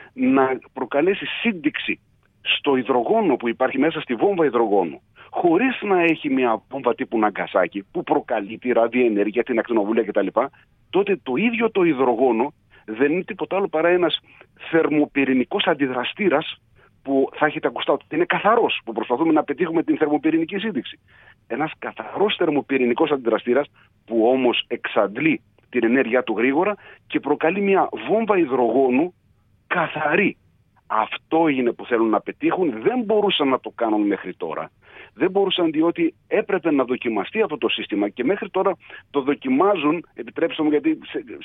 S7: να προκαλέσει σύνδεξη στο υδρογόνο που υπάρχει μέσα στη βόμβα υδρογόνου, χωρίς να έχει μια βόμβα τύπου Ναγκασάκη που προκαλεί τη ραδιενέργεια, την ακτινοβολία κτλ., τότε το ίδιο το υδρογόνο δεν είναι τίποτα άλλο παρά ένας θερμοπυρηνικός αντιδραστήρας που θα έχετε ακουστά ότι είναι καθαρός, που προσπαθούμε να πετύχουμε την θερμοπυρηνική σύνδεξη. Ένας καθαρός θερμοπυρηνικός αντιδραστήρας που όμως εξαντλεί την ενέργειά του γρήγορα και προκαλεί μια βόμβα υδρογόνου καθαρή. Αυτό είναι που θέλουν να πετύχουν. Δεν μπορούσαν να το κάνουν μέχρι τώρα. Δεν μπορούσαν, διότι έπρεπε να δοκιμαστεί αυτό το σύστημα και μέχρι τώρα το δοκιμάζουν, επιτρέψτε μου γιατί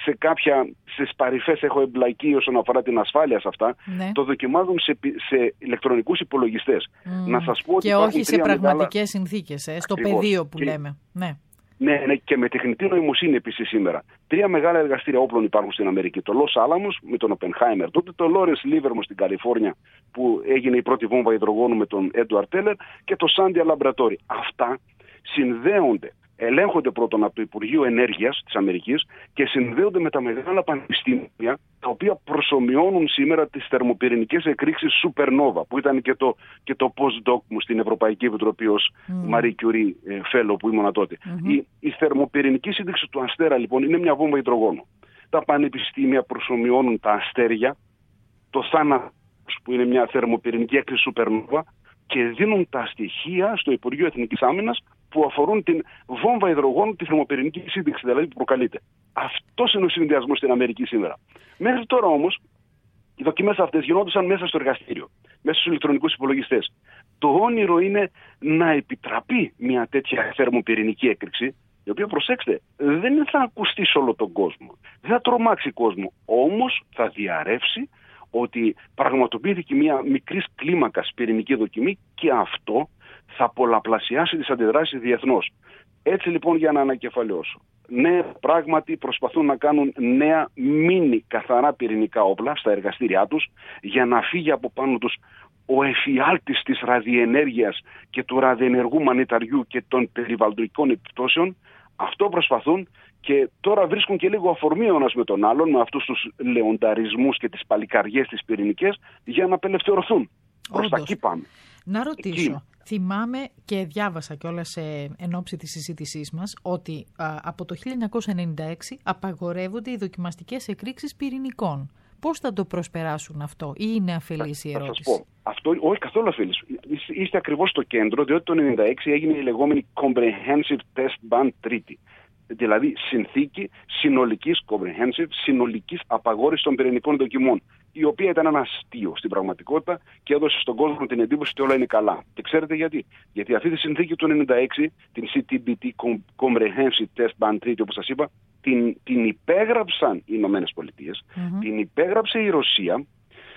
S7: σε παρυφές έχω εμπλακεί όσον αφορά την ασφάλεια σε αυτά, το δοκιμάζουν σε ηλεκτρονικούς υπολογιστές. Να σας πω
S2: και
S7: ότι
S2: όχι σε πραγματικές συνθήκες, στο πεδίο που λέμε.
S7: Ναι, και με τεχνητή νοημοσύνη επίσης σήμερα. 3 μεγάλα εργαστήρια όπλων υπάρχουν στην Αμερική. Το Los Alamos με τον Oppenheimer, τότε το Lawrence Livermore στην Καλιφόρνια που έγινε η πρώτη βόμβα υδρογόνου με τον Edward Teller και το Sandia Laboratory. Αυτά συνδέονται, ελέγχονται πρώτον από το Υπουργείο Ενέργειας της Αμερικής και συνδέονται με τα μεγάλα πανεπιστήμια, τα οποία προσομοιώνουν σήμερα τις θερμοπυρηνικές εκρήξεις Supernova, που ήταν και το postdoc μου στην Ευρωπαϊκή Επιτροπή ως Marie Curie Fellow που ήμουνα τότε. Η θερμοπυρηνική σύνδεξη του αστέρα λοιπόν είναι μια βόμβα υδρογόνου. Τα πανεπιστήμια προσομοιώνουν τα αστέρια, το θάνατο που είναι μια θερμοπυρηνική έκρηξη Supernova, και δίνουν τα στοιχεία στο Υπουργείο Εθνικής Άμυνας που αφορούν την βόμβα υδρογόνου, τη θερμοπυρηνική σύνδεξη δηλαδή που προκαλείται. Αυτός είναι ο συνδυασμός στην Αμερική σήμερα. Μέχρι τώρα όμως οι δοκιμές αυτές γινόντουσαν μέσα στο εργαστήριο, μέσα στους ηλεκτρονικούς υπολογιστές. Το όνειρο είναι να επιτραπεί μια τέτοια θερμοπυρηνική έκρηξη, η οποία, προσέξτε, δεν θα ακουστεί σε όλο τον κόσμο. Δεν θα τρομάξει κόσμο. Όμως θα διαρρεύσει ότι πραγματοποιήθηκε μια μικρής κλίμακας πυρηνική δοκιμή και αυτό θα πολλαπλασιάσει τις αντιδράσεις διεθνώς. Έτσι λοιπόν, για να ανακεφαλαιώσω. Ναι, πράγματι προσπαθούν να κάνουν νέα μίνι καθαρά πυρηνικά όπλα στα εργαστήριά τους για να φύγει από πάνω τους ο εφιάλτης της ραδιενέργειας και του ραδιενεργού μανιταριού και των περιβαλλοντικών επιπτώσεων. Αυτό προσπαθούν και τώρα βρίσκουν και λίγο αφορμή ο ένας με τον άλλον, με αυτούς τους λεονταρισμούς και τις παλικαριές τις πυρηνικές, για να απελευθερωθούν. Προς τα εκεί πάμε.
S2: Να ρωτήσω. Θυμάμαι και διάβασα κιόλας εν ώψη της συζήτησής μας ότι από το 1996 απαγορεύονται οι δοκιμαστικές εκρήξεις πυρηνικών. Πώς θα το προσπεράσουν αυτό ή είναι αφελής η ερώτηση?
S7: Θα σας πω. Αυτό, όχι καθόλου αφελής. Είστε ακριβώς στο κέντρο, διότι το 1996 έγινε η λεγόμενη Comprehensive Test Ban Treaty. Δηλαδή συνθήκη συνολικής απαγόρευσης των πυρηνικών δοκιμών, η οποία ήταν ένα αστείο στην πραγματικότητα και έδωσε στον κόσμο την εντύπωση ότι όλα είναι καλά. Και ξέρετε γιατί? Γιατί αυτή τη συνθήκη του 1996, την CTBT Comprehensive Test Ban Treaty, όπως σας είπα, την υπέγραψαν οι Ηνωμένες Πολιτείες, την υπέγραψε η Ρωσία,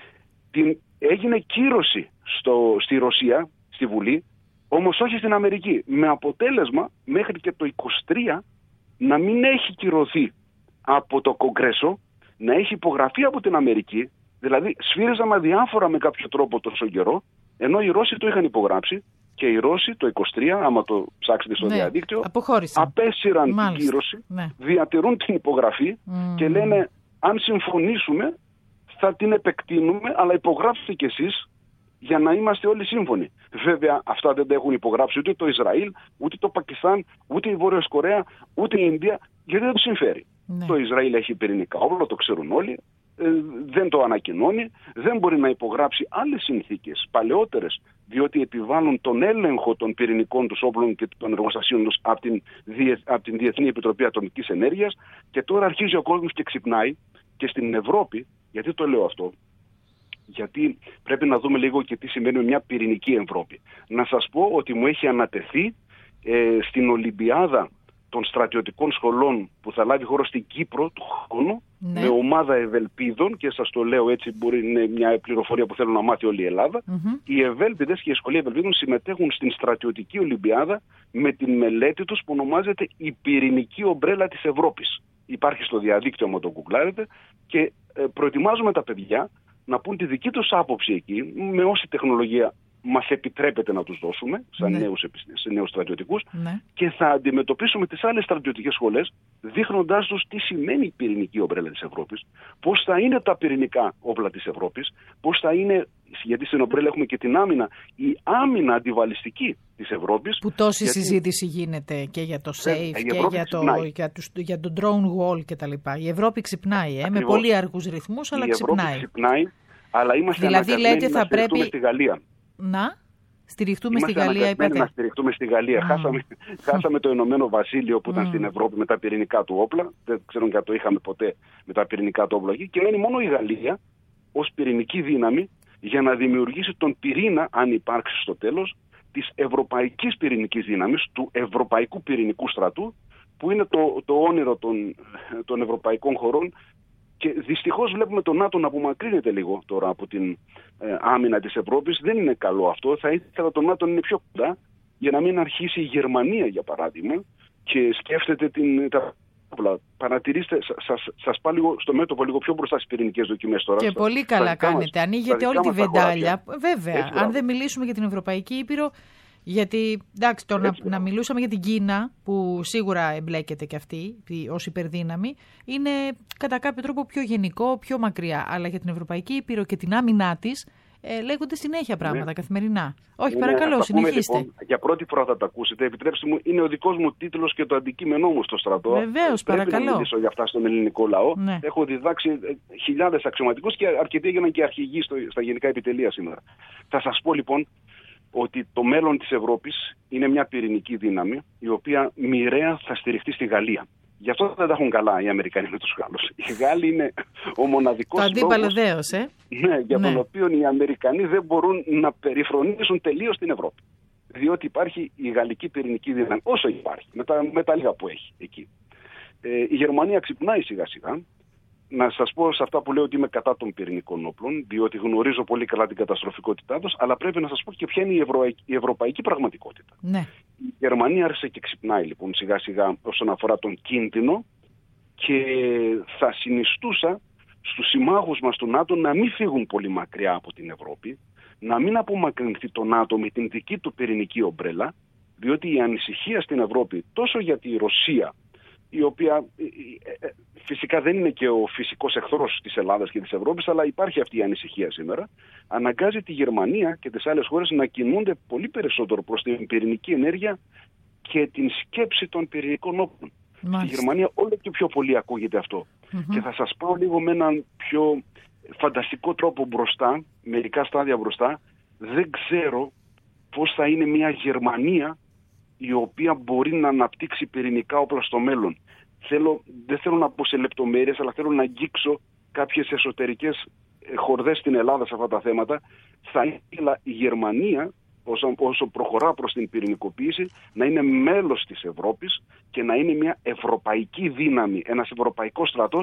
S7: έγινε κύρωση στη Ρωσία, στη Βουλή, όμως όχι στην Αμερική. Με αποτέλεσμα μέχρι και το 23 να μην έχει κυρωθεί από το Κογκρέσο, να έχει υπογραφεί από την Αμερική, δηλαδή σφύριζαμε αδιάφορα με κάποιο τρόπο τόσο καιρό, ενώ οι Ρώσοι το είχαν υπογράψει και οι Ρώσοι το 23, άμα το ψάξετε στο διαδίκτυο, απέσυραν την κύρωση, διατηρούν την υπογραφή και λένε αν συμφωνήσουμε θα την επεκτείνουμε, αλλά υπογράψτε κι εσείς για να είμαστε όλοι σύμφωνοι. Βέβαια αυτά δεν τα έχουν υπογράψει ούτε το Ισραήλ, ούτε το Πακιστάν, ούτε η Βόρεια Κορέα, ούτε η Ινδία, γιατί δεν τους συμφέρει. Το Ισραήλ έχει πυρηνικά όπλα, το ξέρουν όλοι, δεν το ανακοινώνει, δεν μπορεί να υπογράψει άλλες συνθήκες παλαιότερες, διότι επιβάλλουν τον έλεγχο των πυρηνικών τους όπλων και των εργοστασίων τους από την Διεθνή Επιτροπή Ατομικής Ενέργειας, και τώρα αρχίζει ο κόσμος και ξυπνάει, και στην Ευρώπη. Γιατί το λέω αυτό? Γιατί πρέπει να δούμε λίγο και τι σημαίνει μια πυρηνική Ευρώπη. Να σας πω ότι μου έχει ανατεθεί στην Ολυμπιάδα των στρατιωτικών σχολών που θα λάβει χώρο στην Κύπρο του χρόνου, με ομάδα ευελπίδων, και σας το λέω έτσι, μπορεί να είναι μια πληροφορία που θέλω να μάθει όλη η Ελλάδα. Οι ευέλπιδες και η σχολή ευελπίδων συμμετέχουν στην στρατιωτική Ολυμπιάδα με την μελέτη τους που ονομάζεται η πυρηνική ομπρέλα της Ευρώπης. Υπάρχει στο διαδίκτυο, μου το γκουγκλάρετε, και προετοιμάζουμε τα παιδιά να πούν τη δική τους άποψη εκεί, με όση τεχνολογία μας επιτρέπεται να τους δώσουμε, σαν νέους στρατιωτικούς, και θα αντιμετωπίσουμε τις άλλες στρατιωτικές σχολές, δείχνοντάς τους τι σημαίνει η πυρηνική ομπρέλα της Ευρώπης, πώς θα είναι τα πυρηνικά όπλα της Ευρώπης, πώς θα είναι, γιατί στην ομπρέλα έχουμε και την άμυνα, η άμυνα αντιβαλιστική της Ευρώπης.
S2: Που τόση συζήτηση γίνεται και για το SAFE και για το drone wall κτλ. Η Ευρώπη ξυπνάει, με πολύ αργούς ρυθμούς, αλλά ξυπνάει.
S7: Η Ευρώπη ξυπνάει, αλλά είμαστε
S2: δηλαδή,
S7: αναγκασμένοι να στηριχτούμε στη Γαλλία.
S2: Να στηριχτούμε στη Γαλλία, είπατε.
S7: Να στηριχτούμε στη Γαλλία. Χάσαμε το Ηνωμένο Βασίλειο που ήταν στην Ευρώπη με τα πυρηνικά του όπλα. Δεν ξέρω αν το είχαμε ποτέ με τα πυρηνικά του όπλα εκεί. Και μένει μόνο η Γαλλία ως πυρηνική δύναμη για να δημιουργήσει τον πυρήνα, αν υπάρξει στο τέλος, της ευρωπαϊκής πυρηνικής δύναμης, του ευρωπαϊκού πυρηνικού στρατού, που είναι το όνειρο των ευρωπαϊκών χωρών. Και δυστυχώς βλέπουμε το ΝΑΤΟ να απομακρύνεται λίγο τώρα από την άμυνα της Ευρώπης. Δεν είναι καλό αυτό. Θα ήθελα το ΝΑΤΟ να είναι πιο κοντά, για να μην αρχίσει η Γερμανία, για παράδειγμα, και σκέφτεται τα όπλα. Παρατηρήστε, σας πάω λίγο στο μέτωπο, λίγο πιο μπροστά στις πυρηνικές δοκιμές τώρα.
S2: Και πολύ καλά κάνετε. Ανοίγετε όλη τη βεντάλια. Βέβαια, αν δεν μιλήσουμε για την Ευρωπαϊκή Ήπειρο. Γιατί, εντάξει, να μιλούσαμε για την Κίνα, που σίγουρα εμπλέκεται και αυτή ως υπερδύναμη, είναι κατά κάποιο τρόπο πιο γενικό, πιο μακριά. Αλλά για την Ευρωπαϊκή Ήπειρο και την άμυνά της λέγονται συνέχεια πράγματα καθημερινά. Όχι, παρακαλώ, συνεχίστε.
S7: Λοιπόν, για πρώτη φορά θα τα ακούσετε. Επιτρέψτε μου, είναι ο δικός μου τίτλος και το αντικείμενό μου στο στρατό.
S2: Βεβαίως, παρακαλώ.
S7: Πρέπει να μιλήσω για αυτά στον ελληνικό λαό.
S2: Ναι.
S7: Έχω διδάξει χιλιάδες αξιωματικούς και αρκετοί έγιναν και αρχηγοί στα γενικά επιτελεία σήμερα. Θα σας πω λοιπόν ότι το μέλλον της Ευρώπης είναι μια πυρηνική δύναμη, η οποία μοιραία θα στηριχτεί στη Γαλλία. Γι' αυτό δεν τα έχουν καλά οι Αμερικανοί με τους Γάλλους. Οι Γάλλοι είναι ο μοναδικός λόγος,
S2: το αντίπαλο δέος,
S7: για τον οποίο οι Αμερικανοί δεν μπορούν να περιφρονήσουν τελείως την Ευρώπη. Διότι υπάρχει η γαλλική πυρηνική δύναμη, όσο υπάρχει, με τα λίγα που έχει εκεί. Η Γερμανία ξυπνάει σιγά σιγά. Να σας πω σε αυτά που λέω ότι είμαι κατά των πυρηνικών όπλων, διότι γνωρίζω πολύ καλά την καταστροφικότητά τους, αλλά πρέπει να σας πω και ποια είναι η ευρωπαϊκή πραγματικότητα.
S2: Ναι.
S7: Η Γερμανία άρχισε και ξυπνάει λοιπόν σιγά σιγά όσον αφορά τον κίνδυνο, και θα συνιστούσα στους συμμάχους μας του ΝΑΤΟ να μην φύγουν πολύ μακριά από την Ευρώπη, να μην απομακρυνθεί το ΝΑΤΟ με την δική του πυρηνική ομπρέλα, διότι η ανησυχία στην Ευρώπη τόσο για τη Ρωσία, η οποία φυσικά δεν είναι και ο φυσικός εχθρός της Ελλάδας και της Ευρώπης, αλλά υπάρχει αυτή η ανησυχία σήμερα, αναγκάζει τη Γερμανία και τις άλλες χώρες να κινούνται πολύ περισσότερο προς την πυρηνική ενέργεια και την σκέψη των πυρηνικών όπλων. Στη Γερμανία όλο και πιο πολύ ακούγεται αυτό. Και θα σας πάω λίγο με έναν πιο φανταστικό τρόπο μπροστά, μερικά στάδια μπροστά. Δεν ξέρω πώς θα είναι μια Γερμανία η οποία μπορεί να αναπτύξει πυρηνικά όπλα στο μέλλον. Δεν θέλω να πω σε λεπτομέρειες, αλλά θέλω να αγγίξω κάποιες εσωτερικές χορδές στην Ελλάδα σε αυτά τα θέματα. Θα ήθελα η Γερμανία, όσο προχωρά προς την πυρηνικοποίηση, να είναι μέλος της Ευρώπης και να είναι μια ευρωπαϊκή δύναμη, ένας ευρωπαϊκός στρατός,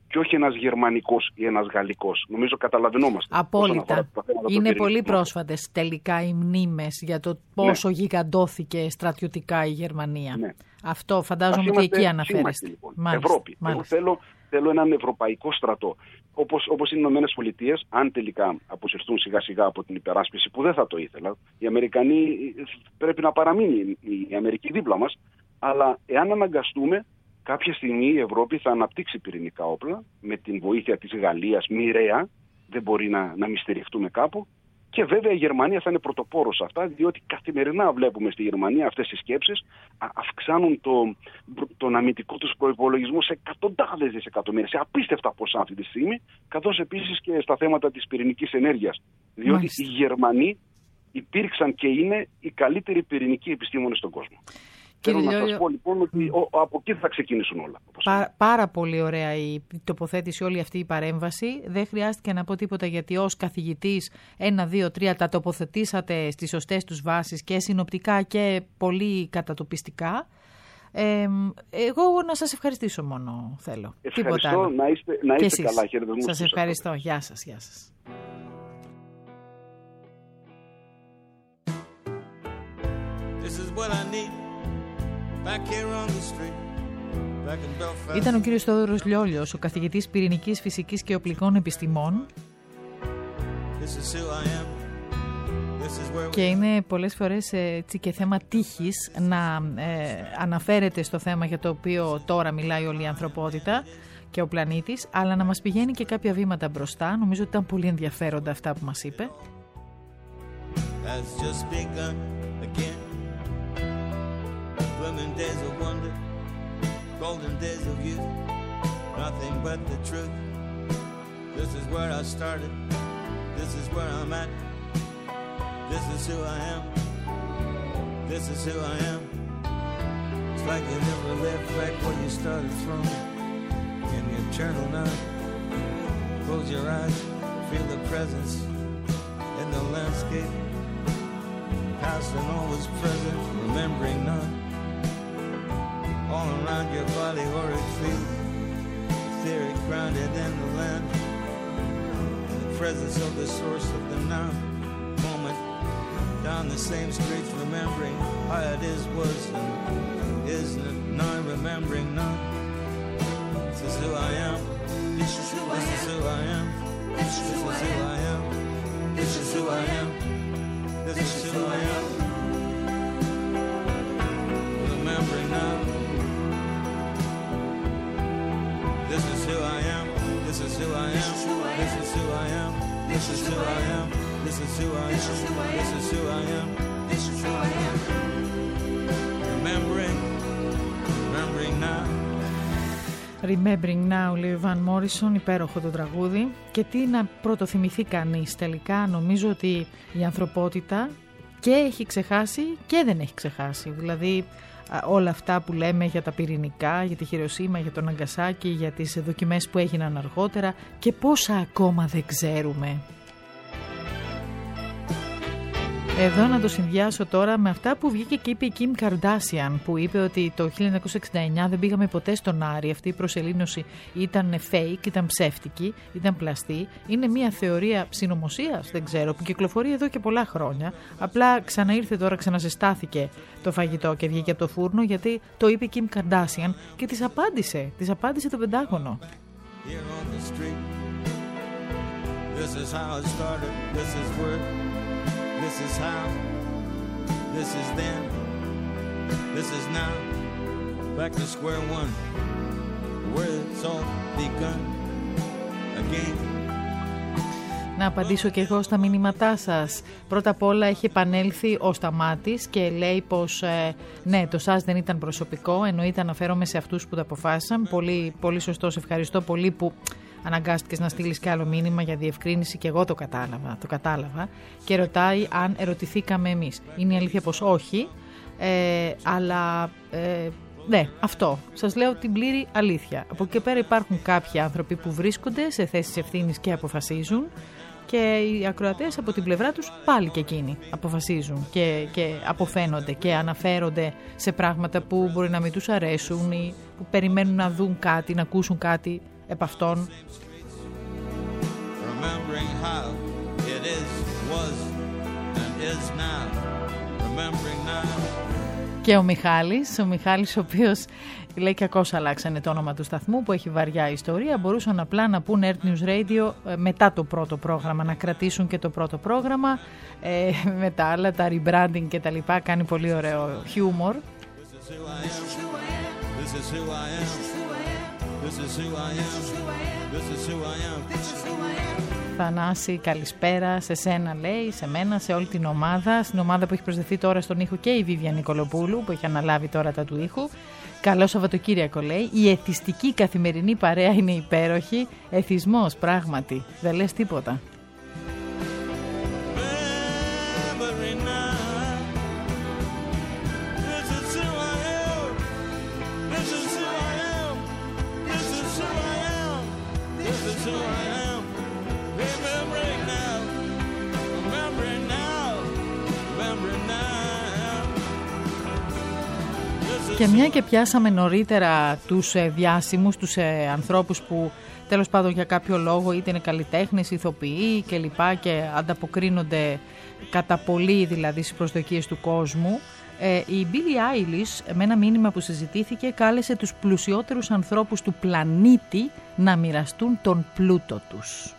S7: και όχι ένας γερμανικός ή ένας γαλλικός. Νομίζω καταλαβαίνόμαστε.
S2: Απόλυτα. Είναι πολύ πρόσφατες τελικά οι μνήμες για το πόσο γιγαντώθηκε στρατιωτικά η Γερμανία. Ναι. Αυτό φαντάζομαι ότι εκεί αναφέρεστε.
S7: Λοιπόν. Ευρώπη. Εγώ θέλω έναν ευρωπαϊκό στρατό. Όπως είναι οι Ηνωμένες Πολιτείες, αν τελικά αποσυρθούν σιγά σιγά από την υπεράσπιση, που δεν θα το ήθελα, οι Αμερικανοί πρέπει να παραμείνει η Αμερική δίπλα μας, αλλά εάν αναγκαστούμε, κάποια στιγμή η Ευρώπη θα αναπτύξει πυρηνικά όπλα με την βοήθεια της Γαλλίας, μοιραία, δεν μπορεί να μη στηριχτούμε κάπου. Και βέβαια η Γερμανία θα είναι πρωτοπόρος σε αυτά, διότι καθημερινά βλέπουμε στη Γερμανία αυτές οι σκέψεις αυξάνουν τον αμυντικό τους προϋπολογισμό σε εκατοντάδες δισεκατομμύρια, σε απίστευτα ποσά αυτή τη στιγμή, καθώς επίσης και στα θέματα της πυρηνικής ενέργειας. Διότι οι Γερμανοί υπήρξαν και είναι οι καλύτεροι πυρηνικοί επιστήμονες στον κόσμο. Θέλω να σας πω λοιπόν ότι από εκεί θα ξεκινήσουν όλα.
S2: Πάρα πολύ ωραία η τοποθέτηση, όλη αυτή η παρέμβαση. Δεν χρειάστηκε να πω τίποτα, γιατί ως καθηγητής 1, 2, 3 τα τοποθετήσατε στις σωστές τους βάσεις και συνοπτικά και πολύ κατατοπιστικά. Εγώ να σας ευχαριστήσω μόνο θέλω.
S7: Ευχαριστώ, να είστε καλά. Χαιρετισμούς.
S2: Σας ευχαριστώ. Γεια σας. Γεια σας. Ήταν ο κύριος Θόδωρος Λιόλιος, ο καθηγητής πυρηνικής φυσικής και οπλικών επιστημών, και είναι πολλές φορές έτσι και θέμα τύχης να αναφέρεται στο θέμα για το οποίο τώρα μιλάει όλη η ανθρωπότητα και ο πλανήτης, αλλά να μας πηγαίνει και κάποια βήματα μπροστά. Νομίζω ότι ήταν πολύ ενδιαφέροντα αυτά που μας είπε. Days of wonder, golden days of youth, nothing but the truth. This is where I started, this is where I'm at, this is who I am, this is who I am. It's like you never left back where you started from. In your journal now, close your eyes, feel the presence in the landscape. Past and always present, remembering none. All around your body or it feet, etheric grounded in the land, in the presence of the source of the now moment, down the same streets remembering how it is, was, and is now, remembering none. This is who I am, this is who I am, this is who I am, this is who I am, this is who I am, remembering now. This is who I am, this is who I am, this is who I am, this is who I am, this is who I am, this is who I am, this is who I am. Remembering now. Remembering now, λέει ο Βαν Μόρισον, υπέροχο το τραγούδι. Και τι να πρωτοθυμηθεί κανείς τελικά, νομίζω ότι η ανθρωπότητα και έχει ξεχάσει και δεν έχει ξεχάσει. Δηλαδή όλα αυτά που λέμε για τα πυρηνικά, για τη Χιροσίμα, για τον Ναγκασάκι, για τις δοκιμές που έγιναν αργότερα και πόσα ακόμα δεν ξέρουμε. Εδώ να το συνδυάσω τώρα με αυτά που βγήκε και είπε η Kim Kardashian, που είπε ότι το 1969 δεν πήγαμε ποτέ στον Άρη, αυτή η προσελήνωση ήταν fake, ήταν ψεύτικη, ήταν πλαστή. Είναι μια θεωρία συνωμοσίας, δεν ξέρω, που κυκλοφορεί εδώ και πολλά χρόνια. Απλά ξαναήρθε τώρα, ξαναζεστάθηκε το φαγητό και βγήκε από το φούρνο, γιατί το είπε η Kim Kardashian και της απάντησε το Πεντάγωνο. This is how it started, this is where, this is how, this is then, this is now, back to square one, where it's all begun again. Να απαντήσω και εγώ στα μηνύματά σας. Πρώτα απ' όλα έχει επανέλθει ο Σταμάτης και λέει πως ναι, το σας δεν ήταν προσωπικό, εννοείται αναφέρομαι σε αυτούς που το αποφάσισαν. Πολύ, πολύ σωστό, σε ευχαριστώ πολύ που αναγκάστηκες να στείλεις και άλλο μήνυμα για διευκρίνηση και εγώ το κατάλαβα και ρωτάει αν ερωτηθήκαμε εμείς. Είναι η αλήθεια πως όχι, αλλά ναι, αυτό. Σας λέω την πλήρη αλήθεια. Από εκεί πέρα υπάρχουν κάποιοι άνθρωποι που βρίσκονται σε θέσεις ευθύνης και αποφασίζουν και οι ακροατές από την πλευρά τους πάλι και εκείνοι αποφασίζουν και αποφαίνονται και αναφέρονται σε πράγματα που μπορεί να μην τους αρέσουν ή που περιμένουν να δουν κάτι, να ακούσουν κάτι επ' αυτόν.
S8: Remembering how it is, was and is now. Remembering now.
S2: Και ο Μιχάλης, ο οποίος λέει κακώς αλλάξανε το όνομα του σταθμού που έχει βαριά ιστορία. Μπορούσαν απλά να πούν Earth News Radio μετά το πρώτο πρόγραμμα, να κρατήσουν και το πρώτο πρόγραμμα με τα άλλα, τα rebranding και τα λοιπά. Κάνει πολύ ωραίο χιούμορ. Θανάση, καλησπέρα σε σένα, λέει, σε μένα, σε όλη την ομάδα. Στην ομάδα που έχει προσδεθεί τώρα στον ήχο και η Βίβια Νικολοπούλου που έχει αναλάβει τώρα τα του ήχου. Καλό Σαββατοκύριακο, λέει. Η εθιστική καθημερινή παρέα είναι υπέροχη. Εθισμός, πράγματι. Δεν λες τίποτα. Και μια και πιάσαμε νωρίτερα τους διάσημους, τους ανθρώπους που τέλος πάντων για κάποιο λόγο είτε είναι καλλιτέχνες, ηθοποιοί και λοιπά και ανταποκρίνονται κατά πολύ δηλαδή στις προσδοκίες του κόσμου, η Billie Eilish με ένα μήνυμα που συζητήθηκε κάλεσε τους πλουσιότερους ανθρώπους του πλανήτη να μοιραστούν τον πλούτο τους.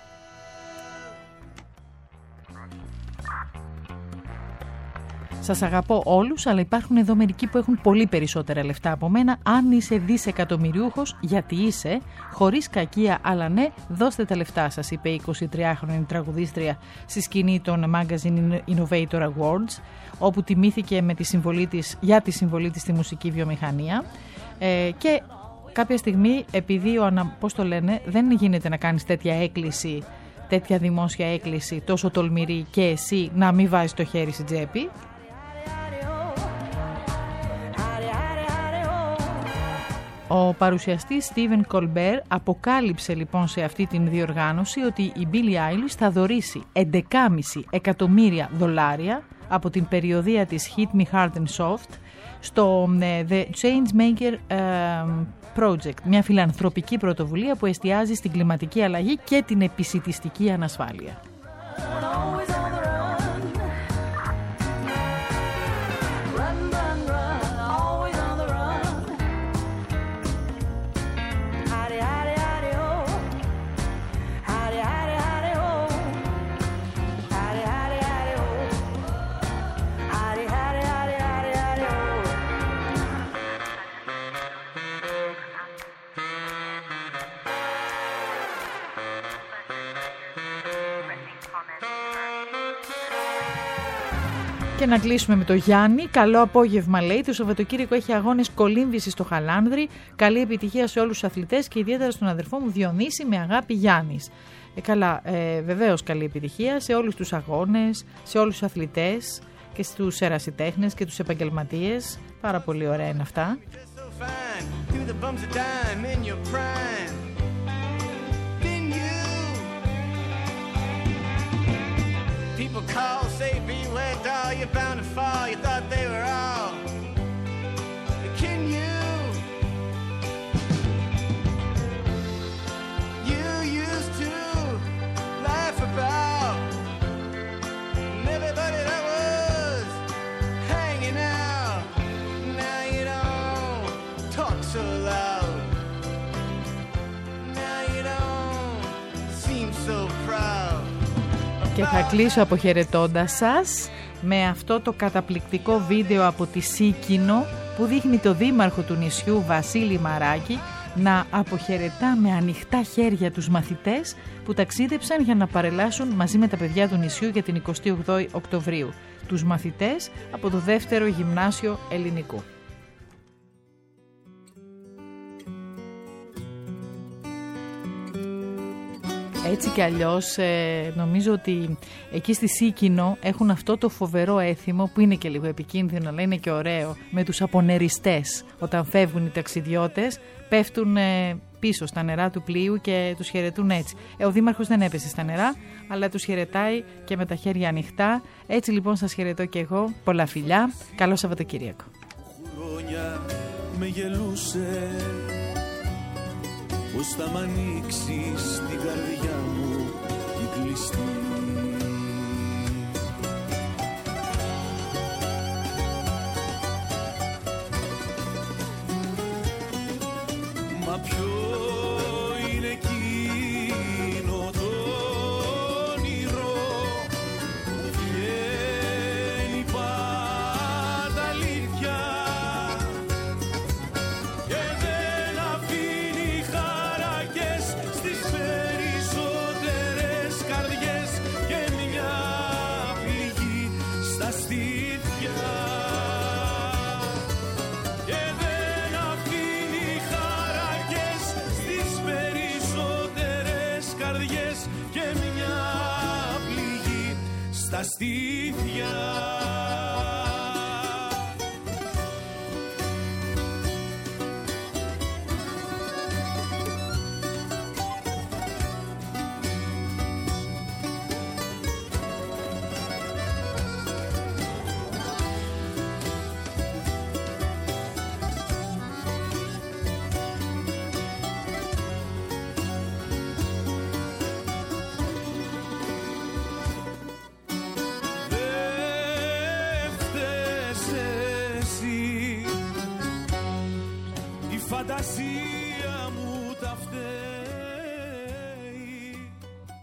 S2: Σας αγαπώ όλους, αλλά υπάρχουν εδώ μερικοί που έχουν πολύ περισσότερα λεφτά από μένα. Αν είσαι δισεκατομμυριούχος, γιατί είσαι, χωρίς κακία, αλλά ναι, δώστε τα λεφτά σας, είπε η 23χρονη τραγουδίστρια στη σκηνή των Magazine Innovator Awards, όπου τιμήθηκε με τη συμβολή της, για τη συμβολή της στη μουσική βιομηχανία. Και κάποια στιγμή, επειδή πώς το λένε, δεν γίνεται να κάνεις τέτοια έκκληση, τέτοια δημόσια έκκληση, τόσο τολμηρή και εσύ να μην βάζεις το χέρι στην τσέπη. Ο παρουσιαστής Stephen Colbert αποκάλυψε λοιπόν σε αυτή την διοργάνωση ότι η Billie Eilish θα δωρήσει $11,5 εκατομμύρια από την περιοδεία της Hit Me Hard and Soft στο The Changemaker Project, μια φιλανθρωπική πρωτοβουλία που εστιάζει στην κλιματική αλλαγή και την επισιτιστική ανασφάλεια. Και να κλείσουμε με το Γιάννη. Καλό απόγευμα, λέει. Το Σαββατοκύριακο έχει αγώνες κολύμβησης στο Χαλάνδρη. Καλή επιτυχία σε όλους τους αθλητές και ιδιαίτερα στον αδερφό μου Διονύση, με αγάπη, Γιάννης. Καλά, βεβαίως καλή επιτυχία σε όλους τους αγώνες, σε όλους τους αθλητές και στους ερασιτέχνες και τους επαγγελματίες. Πάρα πολύ ωραία είναι αυτά.
S9: People call, say beware, doll, you're bound to fall. You thought they were all can you? You used to laugh about everybody that was hanging out. Now you don't talk so loud. Now you don't seem so proud.
S2: Και θα κλείσω αποχαιρετώντας σας με αυτό το καταπληκτικό βίντεο από τη Σίκινο που δείχνει το δήμαρχο του νησιού Βασίλη Μαράκη να αποχαιρετά με ανοιχτά χέρια τους μαθητές που ταξίδεψαν για να παρελάσουν μαζί με τα παιδιά του νησιού για την 28η Οκτωβρίου. Τους μαθητές από το 2ο Γυμνάσιο Ελληνικού. Έτσι κι αλλιώς νομίζω ότι εκεί στη Σίκινο έχουν αυτό το φοβερό έθιμο που είναι και λίγο επικίνδυνο αλλά είναι και ωραίο, με τους απονεριστές. Όταν φεύγουν οι ταξιδιώτες πέφτουν πίσω στα νερά του πλοίου και τους χαιρετούν έτσι. Ο δήμαρχος δεν έπεσε στα νερά αλλά τους χαιρετάει και με τα χέρια ανοιχτά. Έτσι λοιπόν σας χαιρετώ και εγώ. Πολλά φιλιά. Καλό Σαββατοκύριακο.
S3: Χρόνια με γελούσε πως θα μ' ανοίξεις την καρδιά μου την κλειστή. Μα ποιο είναι εκείνο το όνειρο που βγαίνει πάντα αλήθεια και δεν αφήνει χαρακές στις περισσότερες καρδιές και μια πληγή στα στήθια. Και μια πληγή στα στήθια. Φαντασία μου τα φταίει.